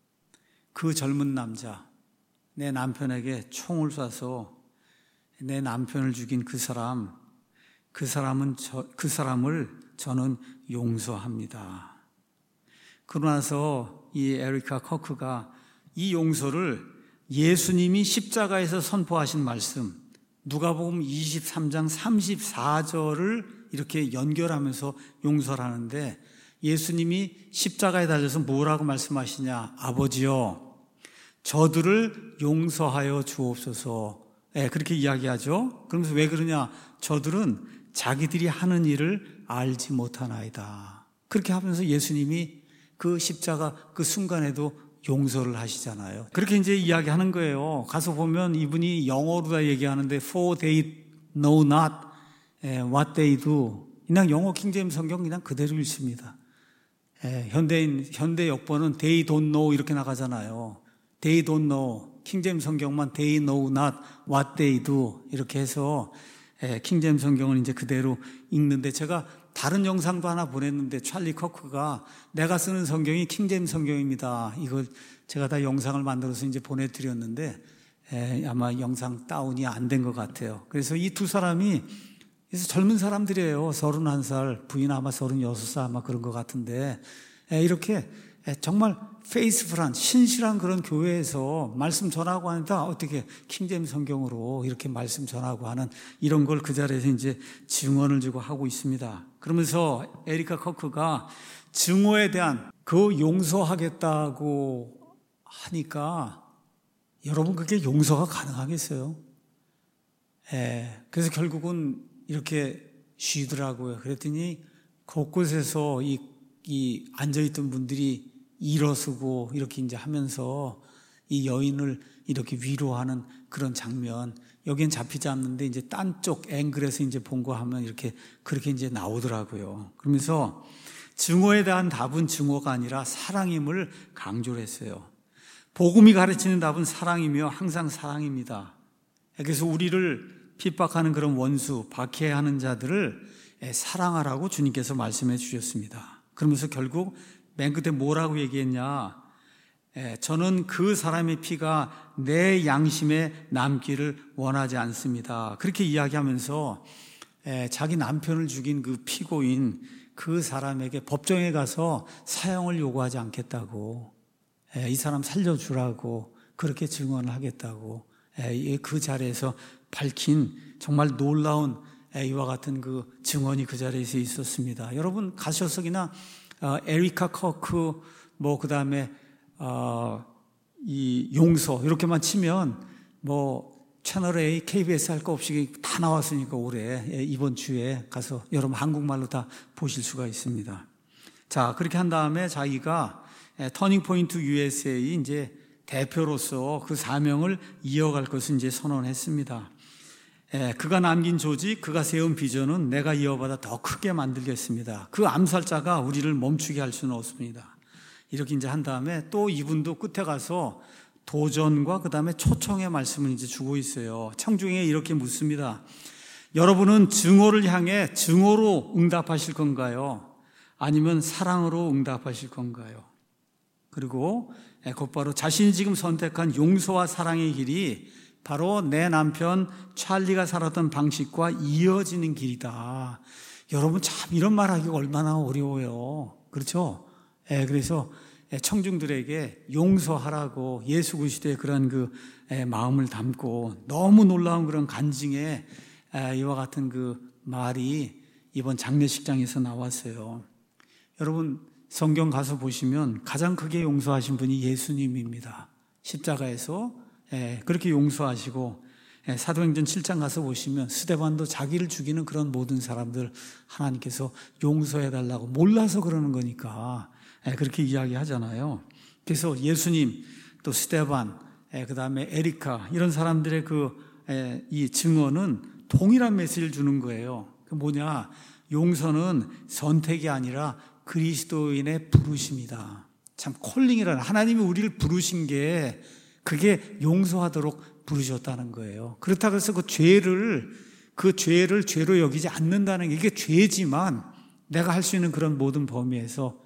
그 젊은 남자, 내 남편에게 총을 쏴서 내 남편을 죽인 그 사람, 그 사람은 저, 그 사람을 저는 용서합니다. 그러고 나서 이 에리카 커크가 이 용서를 예수님이 십자가에서 선포하신 말씀, 누가복음 이십삼 장 삼십사 절을 이렇게 연결하면서 용서를 하는데 예수님이 십자가에 달려서 뭐라고 말씀하시냐? 아버지여, 저들을 용서하여 주옵소서. 네, 그렇게 이야기하죠. 그러면서 왜 그러냐? 저들은 자기들이 하는 일을 알지 못하나이다. 그렇게 하면서 예수님이 그 십자가 그 순간에도 용서를 하시잖아요. 그렇게 이제 이야기하는 거예요. 가서 보면 이분이 영어로 다 얘기하는데 For they know not what they do. 그냥 영어 킹제임스 성경 그냥 그대로 읽습니다. 현대인 현대 역본은 They don't know 이렇게 나가잖아요. They don't know. 킹제임스 성경만 They know not what they do 이렇게 해서 킹제임스 성경은 이제 그대로 읽는데 제가 다른 영상도 하나 보냈는데 찰리 커크가 내가 쓰는 성경이 킹제임스 성경입니다. 이걸 제가 다 영상을 만들어서 이제 보내드렸는데 에, 아마 영상 다운이 안 된 것 같아요. 그래서 이 두 사람이 그래서 젊은 사람들이에요. 서른한 살, 부인 아마 서른여섯 살 아마 그런 것 같은데 에, 이렇게 에, 정말 페이스풀한 신실한 그런 교회에서 말씀 전하고 하니까 어떻게 킹제임스 성경으로 이렇게 말씀 전하고 하는 이런 걸 그 자리에서 이제 증언을 주고 하고 있습니다. 그러면서 에리카 커크가 증오에 대한 그 용서하겠다고 하니까 여러분 그게 용서가 가능하겠어요? 예, 그래서 결국은 이렇게 쉬더라고요. 그랬더니 곳곳에서 이, 이 앉아있던 분들이 일어서고 이렇게 이제 하면서 이 여인을 이렇게 위로하는 그런 장면, 여기엔 잡히지 않는데 이제 딴 쪽 앵글에서 이제 본 거 하면 이렇게 그렇게 이제 나오더라고요. 그러면서 증오에 대한 답은 증오가 아니라 사랑임을 강조를 했어요. 복음이 가르치는 답은 사랑이며 항상 사랑입니다. 그래서 우리를 핍박하는 그런 원수, 박해하는 자들을 사랑하라고 주님께서 말씀해 주셨습니다. 그러면서 결국 맨 끝에 뭐라고 얘기했냐? 저는 그 사람의 피가 내 양심에 남기를 원하지 않습니다. 그렇게 이야기하면서 자기 남편을 죽인 그 피고인 그 사람에게 법정에 가서 사형을 요구하지 않겠다고, 이 사람 살려주라고 그렇게 증언을 하겠다고 그 자리에서 밝힌 정말 놀라운 이와 같은 그 증언이 그 자리에서 있었습니다. 여러분 가셔서 그냥 에리카 커크 뭐 그 다음에 어, 이 용서 이렇게만 치면 뭐 채널A, 케이비에스 할 거 없이 다 나왔으니까 올해 이번 주에 가서 여러분 한국말로 다 보실 수가 있습니다. 자, 그렇게 한 다음에 자기가 터닝 포인트 유에스에이 이제 대표로서 그 사명을 이어갈 것을 이제 선언했습니다. 그가 남긴 조직, 그가 세운 비전은 내가 이어받아 더 크게 만들겠습니다. 그 암살자가 우리를 멈추게 할 수는 없습니다. 이렇게 이제 한 다음에 또 이분도 끝에 가서 도전과 그 다음에 초청의 말씀을 이제 주고 있어요. 청중에 이렇게 묻습니다. 여러분은 증오를 향해 증오로 응답하실 건가요? 아니면 사랑으로 응답하실 건가요? 그리고 곧바로 자신이 지금 선택한 용서와 사랑의 길이 바로 내 남편 찰리가 살았던 방식과 이어지는 길이다. 여러분 참 이런 말 하기가 얼마나 어려워요. 그렇죠? 예, 그래서 청중들에게 용서하라고 예수 그리스도의 그런 그 마음을 담고 너무 놀라운 그런 간증에 이와 같은 그 말이 이번 장례식장에서 나왔어요. 여러분 성경 가서 보시면 가장 크게 용서하신 분이 예수님입니다. 십자가에서 그렇게 용서하시고 사도행전 칠 장 가서 보시면 스데반도 자기를 죽이는 그런 모든 사람들 하나님께서 용서해달라고 몰라서 그러는 거니까 그렇게 이야기하잖아요. 그래서 예수님 또 스데반 그 다음에 에리카 이런 사람들의 그 이 증언은 동일한 메시지를 주는 거예요. 그 뭐냐, 용서는 선택이 아니라 그리스도인의 부르심이다. 참 콜링이라는, 하나님이 우리를 부르신 게 그게 용서하도록 부르셨다는 거예요. 그렇다고 해서 그 죄를 그 죄를 죄로 여기지 않는다는 게, 이게 죄지만 내가 할 수 있는 그런 모든 범위에서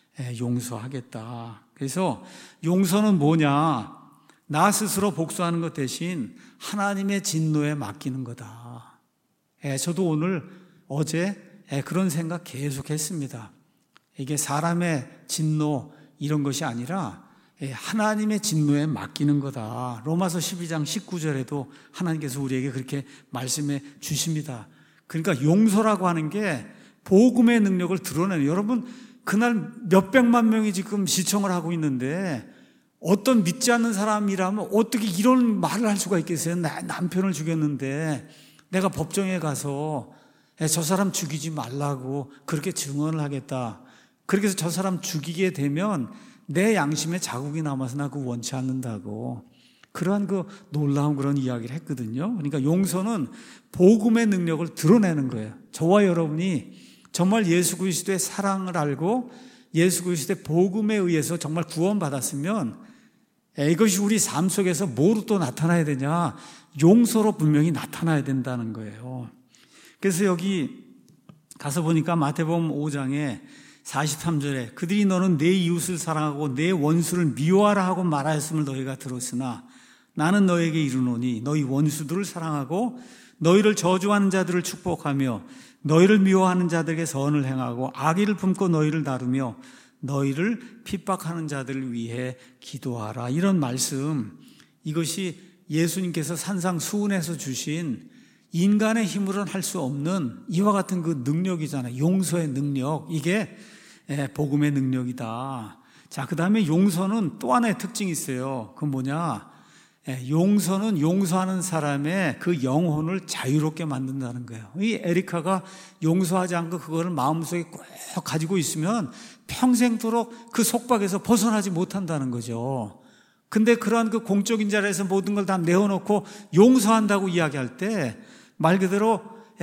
용서하겠다. 그래서 용서는 뭐냐, 나 스스로 복수하는 것 대신 하나님의 진노에 맡기는 거다. 저도 오늘 어제 그런 생각 계속 했습니다. 이게 사람의 진노 이런 것이 아니라 하나님의 진노에 맡기는 거다. 로마서 십이 장 십구 절에도 하나님께서 우리에게 그렇게 말씀해 주십니다. 그러니까 용서라고 하는 게 복음의 능력을 드러내는, 여러분 그날 몇백만 명이 지금 시청을 하고 있는데 어떤 믿지 않는 사람이라면 어떻게 이런 말을 할 수가 있겠어요? 나 남편을 죽였는데 내가 법정에 가서 저 사람 죽이지 말라고 그렇게 증언을 하겠다. 그렇게 해서 저 사람 죽이게 되면 내 양심에 자국이 남아서 나 그거 원치 않는다고, 그러한 그 놀라운 그런 이야기를 했거든요. 그러니까 용서는 복음의 능력을 드러내는 거예요. 저와 여러분이 정말 예수 그리스도의 사랑을 알고 예수 그리스도의 복음에 의해서 정말 구원받았으면 이것이 우리 삶 속에서 뭐로 또 나타나야 되냐, 용서로 분명히 나타나야 된다는 거예요. 그래서 여기 가서 보니까 마태복음 오 장에 사십삼 절에 그들이 너는 내 이웃을 사랑하고 내 원수를 미워하라 하고 말하였음을 너희가 들었으나 나는 너에게 이르노니 너희 원수들을 사랑하고 너희를 저주하는 자들을 축복하며 너희를 미워하는 자들에게 선을 행하고 악의를 품고 너희를 다루며 너희를 핍박하는 자들을 위해 기도하라. 이런 말씀, 이것이 예수님께서 산상수훈에서 주신 인간의 힘으로는 할 수 없는 이와 같은 그 능력이잖아요. 용서의 능력, 이게 복음의 능력이다. 자, 그 다음에 용서는 또 하나의 특징이 있어요. 그건 뭐냐, 용서는 용서하는 사람의 그 영혼을 자유롭게 만든다는 거예요. 이 에리카가 용서하지 않고 그거를 마음속에 꼭 가지고 있으면 평생도록 그 속박에서 벗어나지 못한다는 거죠. 근데 그러한 그 공적인 자리에서 모든 걸 다 내어놓고 용서한다고 이야기할 때 말 그대로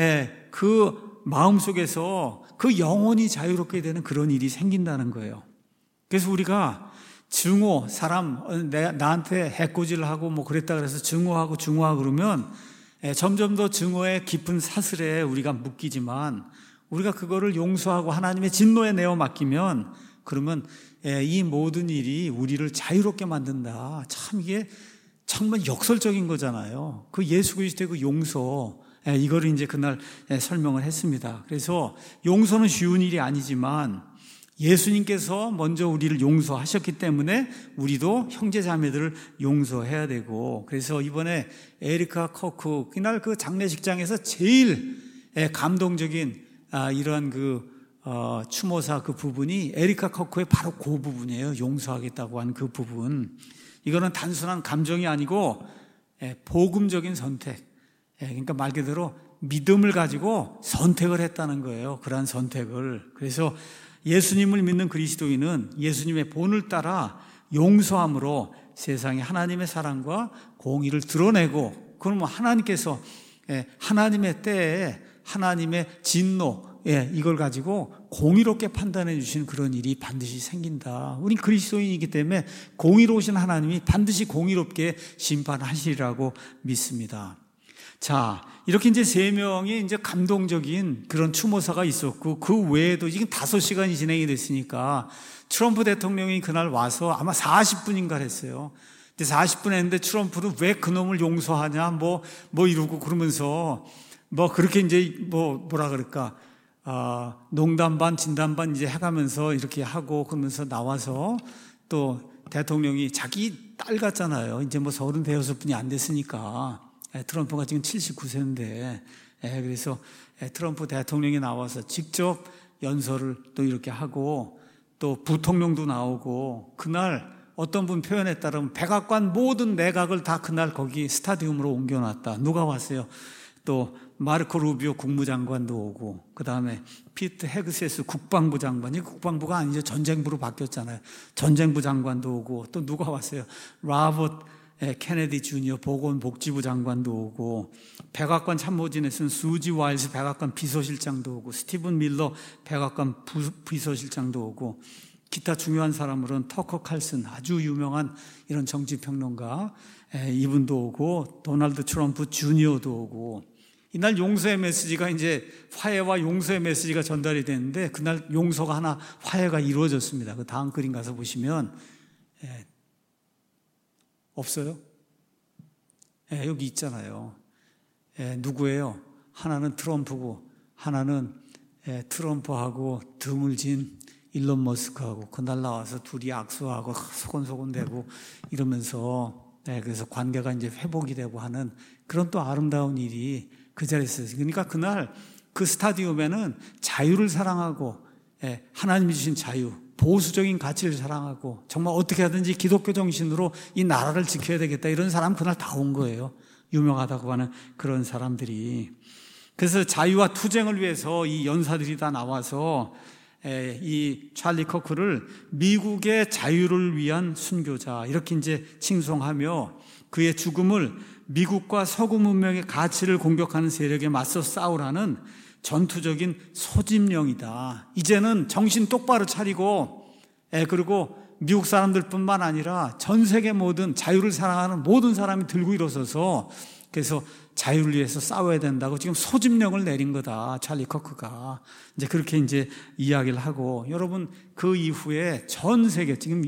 그 마음속에서 그 영혼이 자유롭게 되는 그런 일이 생긴다는 거예요. 그래서 우리가 증오, 사람 내, 나한테 해코지를 하고 뭐 그랬다 그래서 증오하고 증오하고 그러면 점점 더 증오의 깊은 사슬에 우리가 묶이지만, 우리가 그거를 용서하고 하나님의 진노에 내어 맡기면 그러면 이 모든 일이 우리를 자유롭게 만든다. 참 이게 정말 역설적인 거잖아요. 그 예수 그리스도의 그 용서, 이거를 이제 그날 설명을 했습니다. 그래서 용서는 쉬운 일이 아니지만 예수님께서 먼저 우리를 용서하셨기 때문에 우리도 형제 자매들을 용서해야 되고, 그래서 이번에 에리카 커크 그날 그 장례식장에서 제일 감동적인 이러한 그 어, 추모사 그 부분이 에리카 커크의 바로 그 부분이에요. 용서하겠다고 하는 그 부분. 이거는 단순한 감정이 아니고 복음적인 선택, 그러니까 말 그대로 믿음을 가지고 선택을 했다는 거예요. 그러한 선택을. 그래서 예수님을 믿는 그리스도인은 예수님의 본을 따라 용서함으로 세상에 하나님의 사랑과 공의를 드러내고, 그러면 하나님께서 하나님의 때에 하나님의 진노, 예, 이걸 가지고 공의롭게 판단해 주시는 그런 일이 반드시 생긴다. 우린 그리스도인이기 때문에 공의로우신 하나님이 반드시 공의롭게 심판하시리라고 믿습니다. 자, 이렇게 이제 세 명의 이제 감동적인 그런 추모사가 있었고, 그 외에도 지금 다섯 시간이 진행이 됐으니까 트럼프 대통령이 그날 와서 아마 사십 분인가 했어요. 근데 사십 분 했는데 트럼프는 왜 그놈을 용서하냐, 뭐, 뭐 이러고 그러면서 뭐 그렇게 이제 뭐 뭐라 그럴까, 아, 농담 반 진담 반 이제 해가면서 이렇게 하고 그러면서 나와서 또 대통령이 자기 딸 같잖아요. 이제 뭐 서른 대여섯 분이 안 됐으니까. 트럼프가 지금 칠십구 세인데, 그래서 트럼프 대통령이 나와서 직접 연설을 또 이렇게 하고, 또 부통령도 나오고, 그날 어떤 분 표현에 따르면 백악관 모든 내각을 다 그날 거기 스타디움으로 옮겨놨다. 누가 왔어요? 또 마르코 루비오 국무장관도 오고, 그 다음에 피트 헤그세스 국방부 장관이, 국방부가 아니죠, 전쟁부로 바뀌었잖아요. 전쟁부 장관도 오고, 또 누가 왔어요? 라버트 케네디 주니어 보건복지부 장관도 오고, 백악관 참모진에서는 수지 와일스 백악관 비서실장도 오고, 스티븐 밀러 백악관 부, 비서실장도 오고, 기타 중요한 사람으로는 터커 칼슨, 아주 유명한 이런 정치평론가, 이분도 오고, 도널드 트럼프 주니어도 오고, 이날 용서의 메시지가 이제 화해와 용서의 메시지가 전달이 됐는데, 그날 용서가 하나, 화해가 이루어졌습니다. 그 다음 그림 가서 보시면, 예, 없어요? 예, 여기 있잖아요. 예, 누구예요? 하나는 트럼프고, 하나는 예, 트럼프하고 드물진 일론 머스크하고 그날 나와서 둘이 악수하고 소곤소곤대고 이러면서, 예, 그래서 관계가 이제 회복이 되고 하는 그런 또 아름다운 일이 그 자리에서 있어요. 그러니까 그날 그 스타디움에는 자유를 사랑하고, 예, 하나님이 주신 자유, 보수적인 가치를 사랑하고 정말 어떻게 하든지 기독교 정신으로 이 나라를 지켜야 되겠다, 이런 사람 그날 다 온 거예요. 유명하다고 하는 그런 사람들이. 그래서 자유와 투쟁을 위해서 이 연사들이 다 나와서 이 찰리 커크를 미국의 자유를 위한 순교자 이렇게 이제 칭송하며, 그의 죽음을 미국과 서구 문명의 가치를 공격하는 세력에 맞서 싸우라는 전투적인 소집령이다. 이제는 정신 똑바로 차리고, 예, 그리고 미국 사람들뿐만 아니라 전 세계 모든 자유를 사랑하는 모든 사람이 들고 일어서서, 그래서 자유를 위해서 싸워야 된다고 지금 소집령을 내린 거다, 찰리 커크가. 이제 그렇게 이제 이야기를 하고, 여러분 그 이후에 전 세계, 지금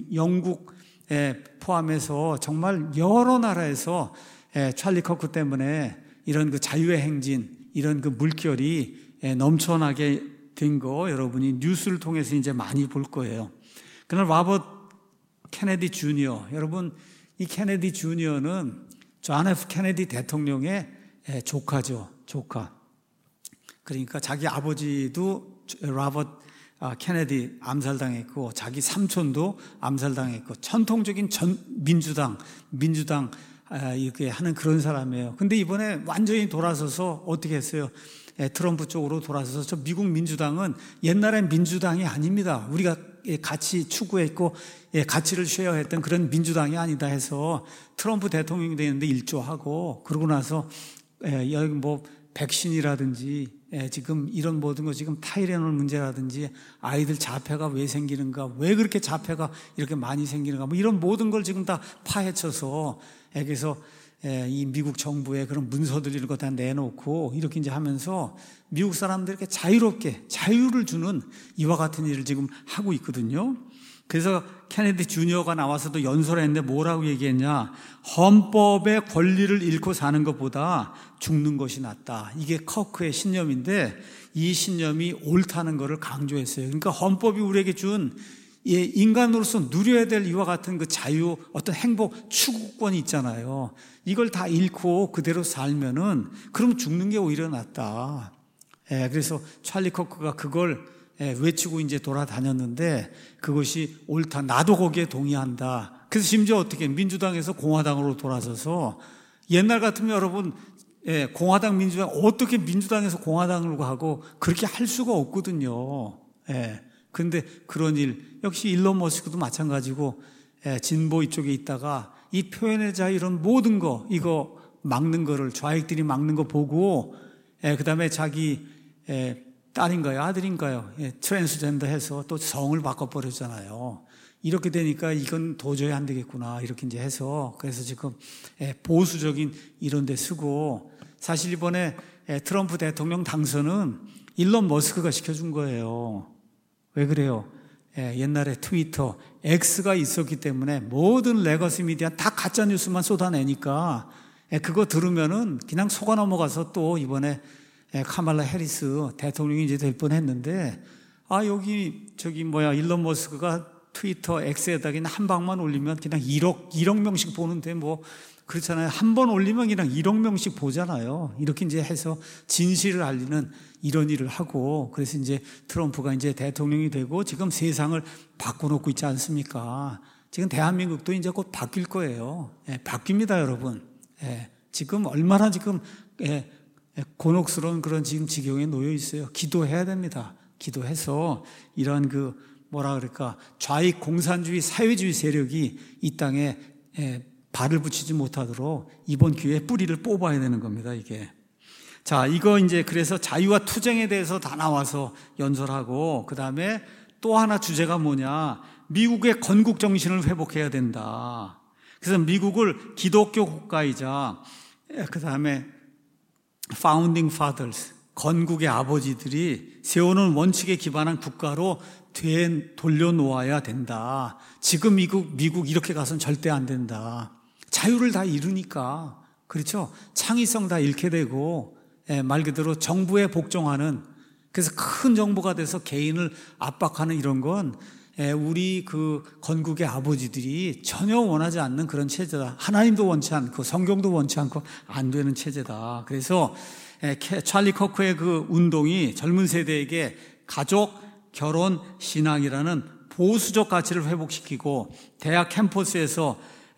영국에 포함해서 정말 여러 나라에서 찰리 커크 때문에 이런 그 자유의 행진, 이런 그 물결이 넘쳐나게 된 거 여러분이 뉴스를 통해서 이제 많이 볼 거예요. 그날 로버트 케네디 주니어, 여러분 이 케네디 주니어는 존 에프 케네디 대통령의 조카죠, 조카. 그러니까 자기 아버지도 로버트 케네디 암살당했고, 자기 삼촌도 암살당했고, 전통적인 전 민주당 민주당 이렇게 하는 그런 사람이에요. 근데 이번에 완전히 돌아서서 어떻게 했어요? 트럼프 쪽으로 돌아서서, 저 미국 민주당은 옛날엔 민주당이 아닙니다. 우리가 같이 추구했고 가치를 쉐어했던 그런 민주당이 아니다 해서 트럼프 대통령이 되는데 일조하고, 그러고 나서 여기 뭐 백신이라든지 지금 이런 모든 거, 지금 타이레놀 문제라든지 아이들 자폐가 왜 생기는가, 왜 그렇게 자폐가 이렇게 많이 생기는가, 뭐 이런 모든 걸 지금 다 파헤쳐서, 그래서 이 미국 정부의 그런 문서들 이런 거 다 내놓고 이렇게 이제 하면서 미국 사람들에게 자유롭게 자유를 주는 이와 같은 일을 지금 하고 있거든요. 그래서 케네디 주니어가 나와서도 연설했는데 뭐라고 얘기했냐? 헌법의 권리를 잃고 사는 것보다 죽는 것이 낫다. 이게 커크의 신념인데, 이 신념이 옳다는 것을 강조했어요. 그러니까 헌법이 우리에게 준 인간으로서 누려야 될 이와 같은 그 자유, 어떤 행복, 추구권이 있잖아요. 이걸 다 잃고 그대로 살면은 그럼 죽는 게 오히려 낫다. 예, 그래서 찰리 커크가 그걸 예, 외치고 이제 돌아다녔는데, 그것이 옳다. 나도 거기에 동의한다. 그래서 심지어 어떻게 민주당에서 공화당으로 돌아서서, 옛날 같으면 여러분 예, 공화당 민주당 어떻게 민주당에서 공화당으로 가고 그렇게 할 수가 없거든요. 예. 근데 그런 일, 역시 일론 머스크도 마찬가지고, 예, 진보 이쪽에 있다가 이 표현의 자유 이런 모든 거 이거 막는 거를, 좌익들이 막는 거 보고, 예, 그 다음에 자기 예, 딸인가요? 아들인가요? 예, 트랜스젠더 해서 또 성을 바꿔버렸잖아요. 이렇게 되니까 이건 도저히 안 되겠구나. 이렇게 이제 해서 그래서 지금 예, 보수적인 이런 데 쓰고 사실 이번에 예, 트럼프 대통령 당선은 일론 머스크가 시켜준 거예요. 왜 그래요? 예, 옛날에 트위터, X가 있었기 때문에 모든 레거시 미디어 다 가짜 뉴스만 쏟아내니까 예, 그거 들으면은 그냥 속아 넘어가서 또 이번에 예, 카말라 해리스 대통령이 이제 될 뻔했는데 아 여기 저기 뭐야 일론 머스크가 트위터 X에다 그냥 한 방만 올리면 그냥 일억 일억 명씩 보는데 뭐 그렇잖아요. 한 번 올리면 그냥 일억 명씩 보잖아요. 이렇게 이제 해서 진실을 알리는 이런 일을 하고 그래서 이제 트럼프가 이제 대통령이 되고 지금 세상을 바꿔놓고 있지 않습니까? 지금 대한민국도 이제 곧 바뀔 거예요. 예, 바뀝니다, 여러분. 예, 지금 얼마나 지금 예, 곤혹스러운 그런 지금 지경에 놓여 있어요. 기도해야 됩니다. 기도해서 이런 그 뭐라 그럴까 좌익 공산주의 사회주의 세력이 이 땅에 예, 발을 붙이지 못하도록 이번 기회에 뿌리를 뽑아야 되는 겁니다, 이게. 자, 이거 이제 그래서 자유와 투쟁에 대해서 다 나와서 연설하고, 그 다음에 또 하나 주제가 뭐냐. 미국의 건국 정신을 회복해야 된다. 그래서 미국을 기독교 국가이자, 그 다음에 Founding Fathers, 건국의 아버지들이 세우는 원칙에 기반한 국가로 되, 돌려놓아야 된다. 지금 미국, 미국 이렇게 가서는 절대 안 된다. 자유를 다 잃으니까, 그렇죠? 창의성 다 잃게 되고, 예, 말 그대로 정부에 복종하는, 그래서 큰 정부가 돼서 개인을 압박하는 이런 건, 예, 우리 그 건국의 아버지들이 전혀 원하지 않는 그런 체제다. 하나님도 원치 않고, 성경도 원치 않고, 안 되는 체제다. 그래서, 예, 찰리 커크의 그 운동이 젊은 세대에게 가족, 결혼, 신앙이라는 보수적 가치를 회복시키고, 대학 캠퍼스에서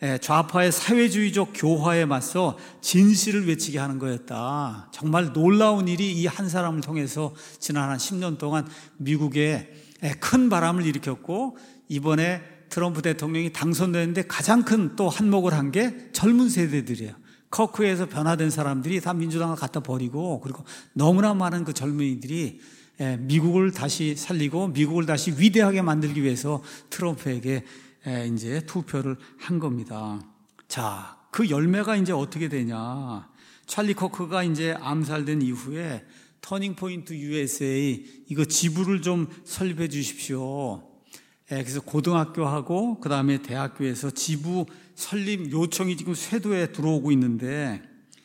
좌파의 사회주의적 교화에 맞서 진실을 외치게 하는 거였다. 정말 놀라운 일이 이 한 사람을 통해서 지난 한 십 년 동안 미국에 큰 바람을 일으켰고 이번에 트럼프 대통령이 당선됐는데 가장 큰 또 한몫을 한 게 젊은 세대들이에요. 커크에서 변화된 사람들이 다 민주당을 갖다 버리고 그리고 너무나 많은 그 젊은이들이 미국을 다시 살리고 미국을 다시 위대하게 만들기 위해서 트럼프에게 이제 투표를 한 겁니다. 자, 그 열매가 이제 어떻게 되냐. 찰리 커크가 이제 암살된 이후에 터닝 포인트 유에스에이 이거 지부를 좀 설립해 주십시오. 그래서 고등학교하고 그 다음에 대학교에서 지부 설립 요청이 지금 쇄도에 들어오고 있는데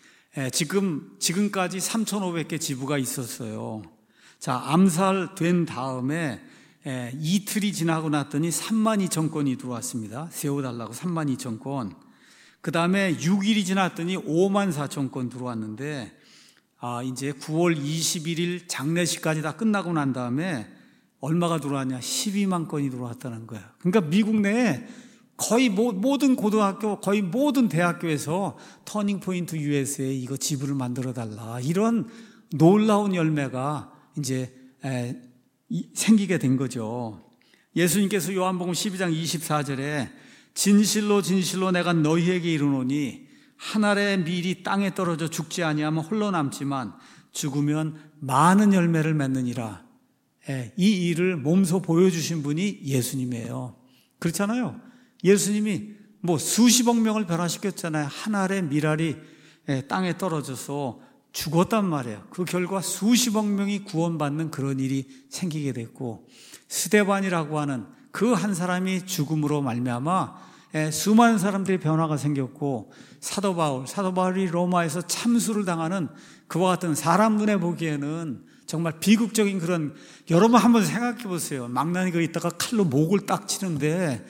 지금, 지금까지 삼천오백 개 지부가 있었어요. 자, 암살된 다음에 예, 이틀이 지나고 났더니 삼만 이천 건이 들어왔습니다. 세워달라고 삼만 이천 건. 그 다음에 육 일이 지났더니 오만 사천 건 들어왔는데, 아, 이제 구월 이십일일 장례식까지 다 끝나고 난 다음에 얼마가 들어왔냐? 십이만 건이 들어왔다는 거예요. 그러니까 미국 내에 거의 모, 모든 고등학교, 거의 모든 대학교에서 터닝 포인트 유에스에이 이거 지부를 만들어 달라. 이런 놀라운 열매가 이제, 에, 생기게 된 거죠. 예수님께서 요한복음 십이 장 이십사 절에 진실로 진실로 내가 너희에게 이르노니 한 알의 밀이 땅에 떨어져 죽지 아니하면 홀로 남지만 죽으면 많은 열매를 맺느니라. 이 일을 몸소 보여주신 분이 예수님이에요. 그렇잖아요. 예수님이 뭐 수십억 명을 변화시켰잖아요. 한 알의 밀알이 땅에 떨어져서 죽었단 말이에요. 그 결과 수십억 명이 구원받는 그런 일이 생기게 됐고 스데반이라고 하는 그 한 사람이 죽음으로 말미암아 수많은 사람들의 변화가 생겼고 사도 바울, 사도 바울이 로마에서 참수를 당하는 그와 같은 사람 눈에 보기에는 정말 비극적인 그런 여러분 한번 생각해 보세요. 망나니가 있다가 칼로 목을 딱 치는데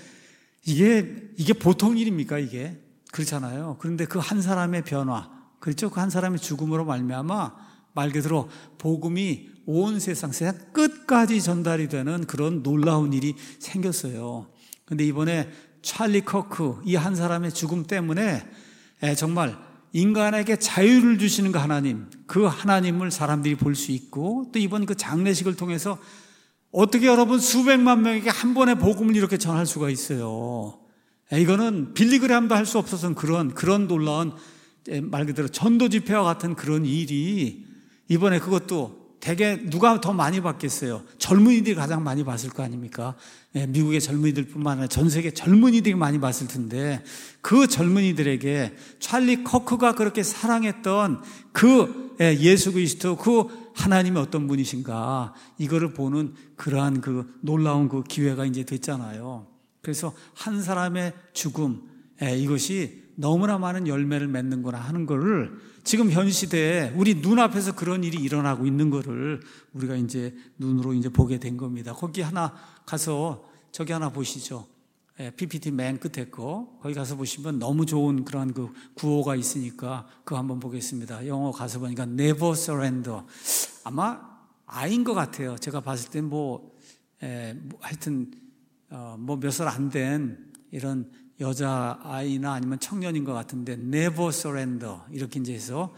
이게 이게 보통 일입니까 이게? 그렇잖아요. 그런데 그 한 사람의 변화 그렇죠? 그 한 사람의 죽음으로 말미암아 말 그대로 복음이 온 세상, 세상 끝까지 전달이 되는 그런 놀라운 일이 생겼어요. 그런데 이번에 찰리 커크 이 한 사람의 죽음 때문에 정말 인간에게 자유를 주시는 그 하나님, 그 하나님을 사람들이 볼 수 있고 또 이번 그 장례식을 통해서 어떻게 여러분 수백만 명에게 한 번에 복음을 이렇게 전할 수가 있어요. 이거는 빌리그램도 할 수 없어서 그런 그런 놀라운 말 그대로 전도 집회와 같은 그런 일이 이번에 그것도 대개 누가 더 많이 봤겠어요? 젊은이들이 가장 많이 봤을 거 아닙니까? 예, 미국의 젊은이들뿐만 아니라 전 세계 젊은이들이 많이 봤을 텐데 그 젊은이들에게 찰리 커크가 그렇게 사랑했던 그 예수 그리스도, 그 하나님이 어떤 분이신가, 이거를 보는 그러한 그 놀라운 그 기회가 이제 됐잖아요. 그래서 한 사람의 죽음, 이것이 너무나 많은 열매를 맺는구나 하는 거를 지금 현 시대에 우리 눈앞에서 그런 일이 일어나고 있는 거를 우리가 이제 눈으로 이제 보게 된 겁니다. 거기 하나 가서 저기 하나 보시죠. 피피티 맨 끝에 거. 거기 가서 보시면 너무 좋은 그런 그 구호가 있으니까 그거 한번 보겠습니다. 영어 가서 보니까 never surrender. 아마 아인 것 같아요. 제가 봤을 땐 뭐, 에, 뭐 하여튼, 어, 뭐 몇 살 안 된 이런 여자 아이나 아니면 청년인 것 같은데 never surrender 이렇게 이제 해서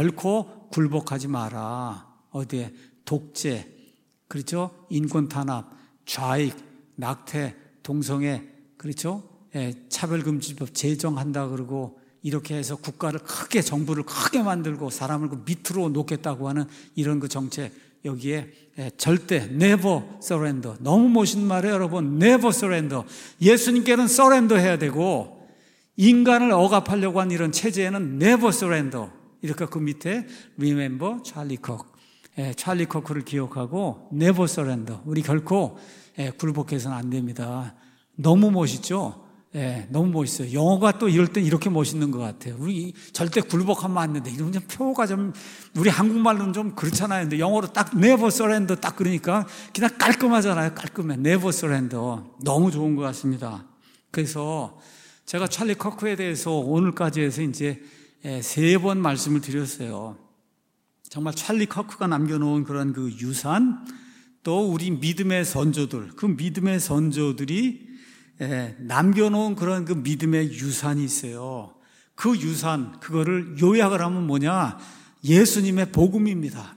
결코 굴복하지 마라. 어디에 독재, 그렇죠? 인권 탄압, 좌익, 낙태, 동성애, 그렇죠? 예, 차별금지법 제정한다 그러고 이렇게 해서 국가를 크게, 정부를 크게 만들고 사람을 그 밑으로 놓겠다고 하는 이런 그 정책, 여기에 예, 절대 never surrender. 너무 멋있는 말이에요, 여러분. never surrender. 예수님께는 surrender 해야 되고 인간을 억압하려고 한 이런 체제에는 never surrender. 이렇게 그 밑에 remember 찰리 커크. 예, 찰리 커크를 기억하고 never surrender. 우리 결코 예, 굴복해서는 안 됩니다. 너무 멋있죠? 예, 너무 멋있어요. 영어가 또 이럴 땐 이렇게 멋있는 것 같아요. 우리 절대 굴복하면 안 되는데, 이런 좀 표가 좀, 우리 한국말로는 좀 그렇잖아요. 근데 영어로 딱 never surrender 딱 그러니까 그냥 깔끔하잖아요. 깔끔해. never surrender. 너무 좋은 것 같습니다. 그래서 제가 찰리 커크에 대해서 오늘까지 해서 이제 세 번 말씀을 드렸어요. 정말 찰리 커크가 남겨놓은 그런 그 유산, 또 우리 믿음의 선조들, 그 믿음의 선조들이 예, 남겨놓은 그런 그 믿음의 유산이 있어요. 그 유산, 그거를 요약을 하면 뭐냐? 예수님의 복음입니다.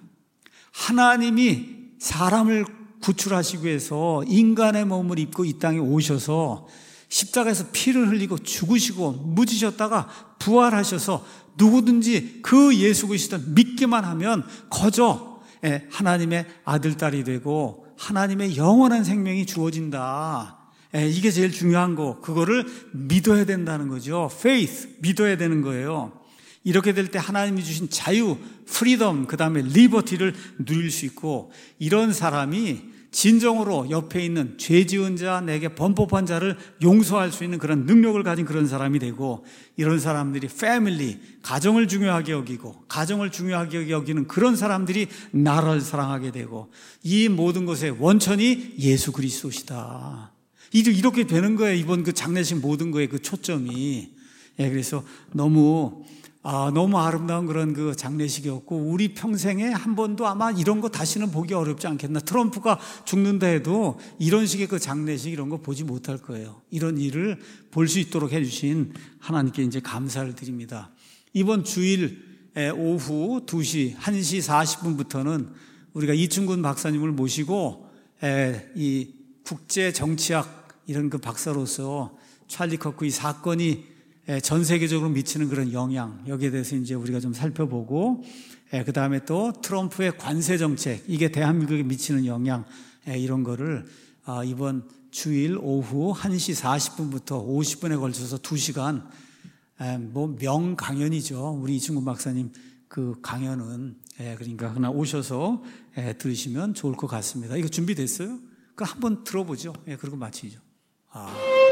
하나님이 사람을 구출하시기 위해서 인간의 몸을 입고 이 땅에 오셔서 십자가에서 피를 흘리고 죽으시고 묻으셨다가 부활하셔서 누구든지 그 예수 그리스도를 믿기만 하면 거저 예, 하나님의 아들, 딸이 되고 하나님의 영원한 생명이 주어진다. 이게 제일 중요한 거. 그거를 믿어야 된다는 거죠. faith, 믿어야 되는 거예요. 이렇게 될 때 하나님이 주신 자유, freedom, 그 다음에 liberty를 누릴 수 있고, 이런 사람이 진정으로 옆에 있는 죄 지은 자, 내게 범법한 자를 용서할 수 있는 그런 능력을 가진 그런 사람이 되고, 이런 사람들이 family, 가정을 중요하게 여기고, 가정을 중요하게 여기는 그런 사람들이 나라를 사랑하게 되고, 이 모든 것의 원천이 예수 그리스도시다. 이렇게 되는 거예요. 이번 그 장례식 모든 거에 그 초점이. 예, 그래서 너무, 아, 너무 아름다운 그런 그 장례식이었고, 우리 평생에 한 번도 아마 이런 거 다시는 보기 어렵지 않겠나. 트럼프가 죽는다 해도 이런 식의 그 장례식 이런 거 보지 못할 거예요. 이런 일을 볼 수 있도록 해주신 하나님께 이제 감사를 드립니다. 이번 주일 오후 두 시, 한 시 사십 분부터는 우리가 이충근 박사님을 모시고 이 국제 정치학 이런 그 박사로서 찰리 커크 이 사건이 전 세계적으로 미치는 그런 영향, 여기에 대해서 이제 우리가 좀 살펴보고, 그 다음에 또 트럼프의 관세 정책, 이게 대한민국에 미치는 영향, 이런 거를 이번 주일 오후 한 시 사십 분부터 오십 분에 걸쳐서 두 시간, 뭐 명강연이죠. 우리 이충근 박사님 그 강연은, 그러니까 그냥 오셔서 들으시면 좋을 것 같습니다. 이거 준비됐어요? 그 한번 들어보죠. 예, 그리고 마치죠. 아.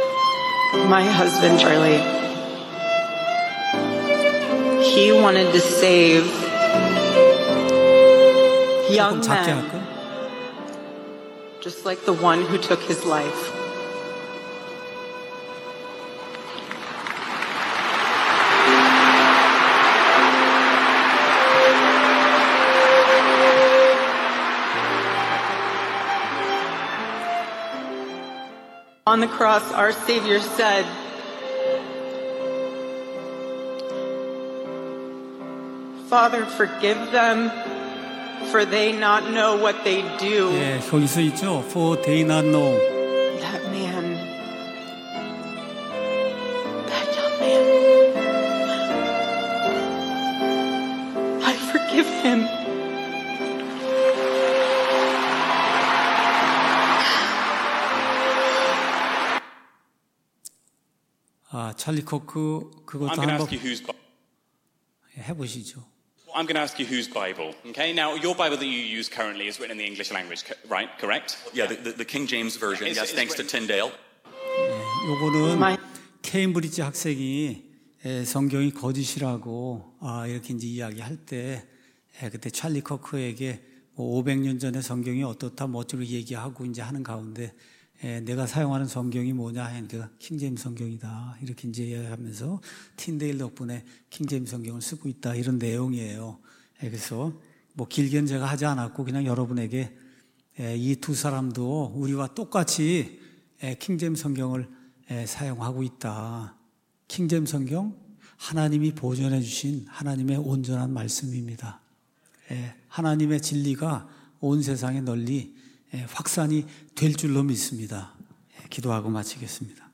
My husband Charlie, he wanted to save young men, just like the one who took his life. On the cross, our Savior said, Father, forgive them, for they not know what they do. 예, 거기서 있죠. For they not know. That man, that young man, I forgive him. 아, 찰리 코크 그것도 I'm going to 한번 ask you whose Bible. 해보시죠. I'm going to ask you whose Bible. Okay, now your Bible that you use currently is written in the English language, co- right? Correct? Yeah, the, the, the King James Version. It's- Yes, it's thanks to written- Tyndale. 요거는 My- 케임브리지 학생이 에, 성경이 거짓이라고 아, 이렇게 이제 이야기할 때 에, 그때 찰리 커크에게 뭐 오백 년 전에 성경이 어떻다 뭐 어쩌고 얘기하고 이제 하는 가운데 에, 내가 사용하는 성경이 뭐냐 하니까 킹제임스 성경이다 이렇게 이제 이야기하면서 틴데일 덕분에 킹제임스 성경을 쓰고 있다 이런 내용이에요. 에, 그래서 뭐 길게는 제가 하지 않았고 그냥 여러분에게 이 두 사람도 우리와 똑같이 킹제임스 성경을 사용하고 있다. 킹제임스 성경 하나님이 보존해 주신 하나님의 온전한 말씀입니다. 하나님의 진리가 온 세상에 널리 확산이 될 줄로 믿습니다. 기도하고 마치겠습니다.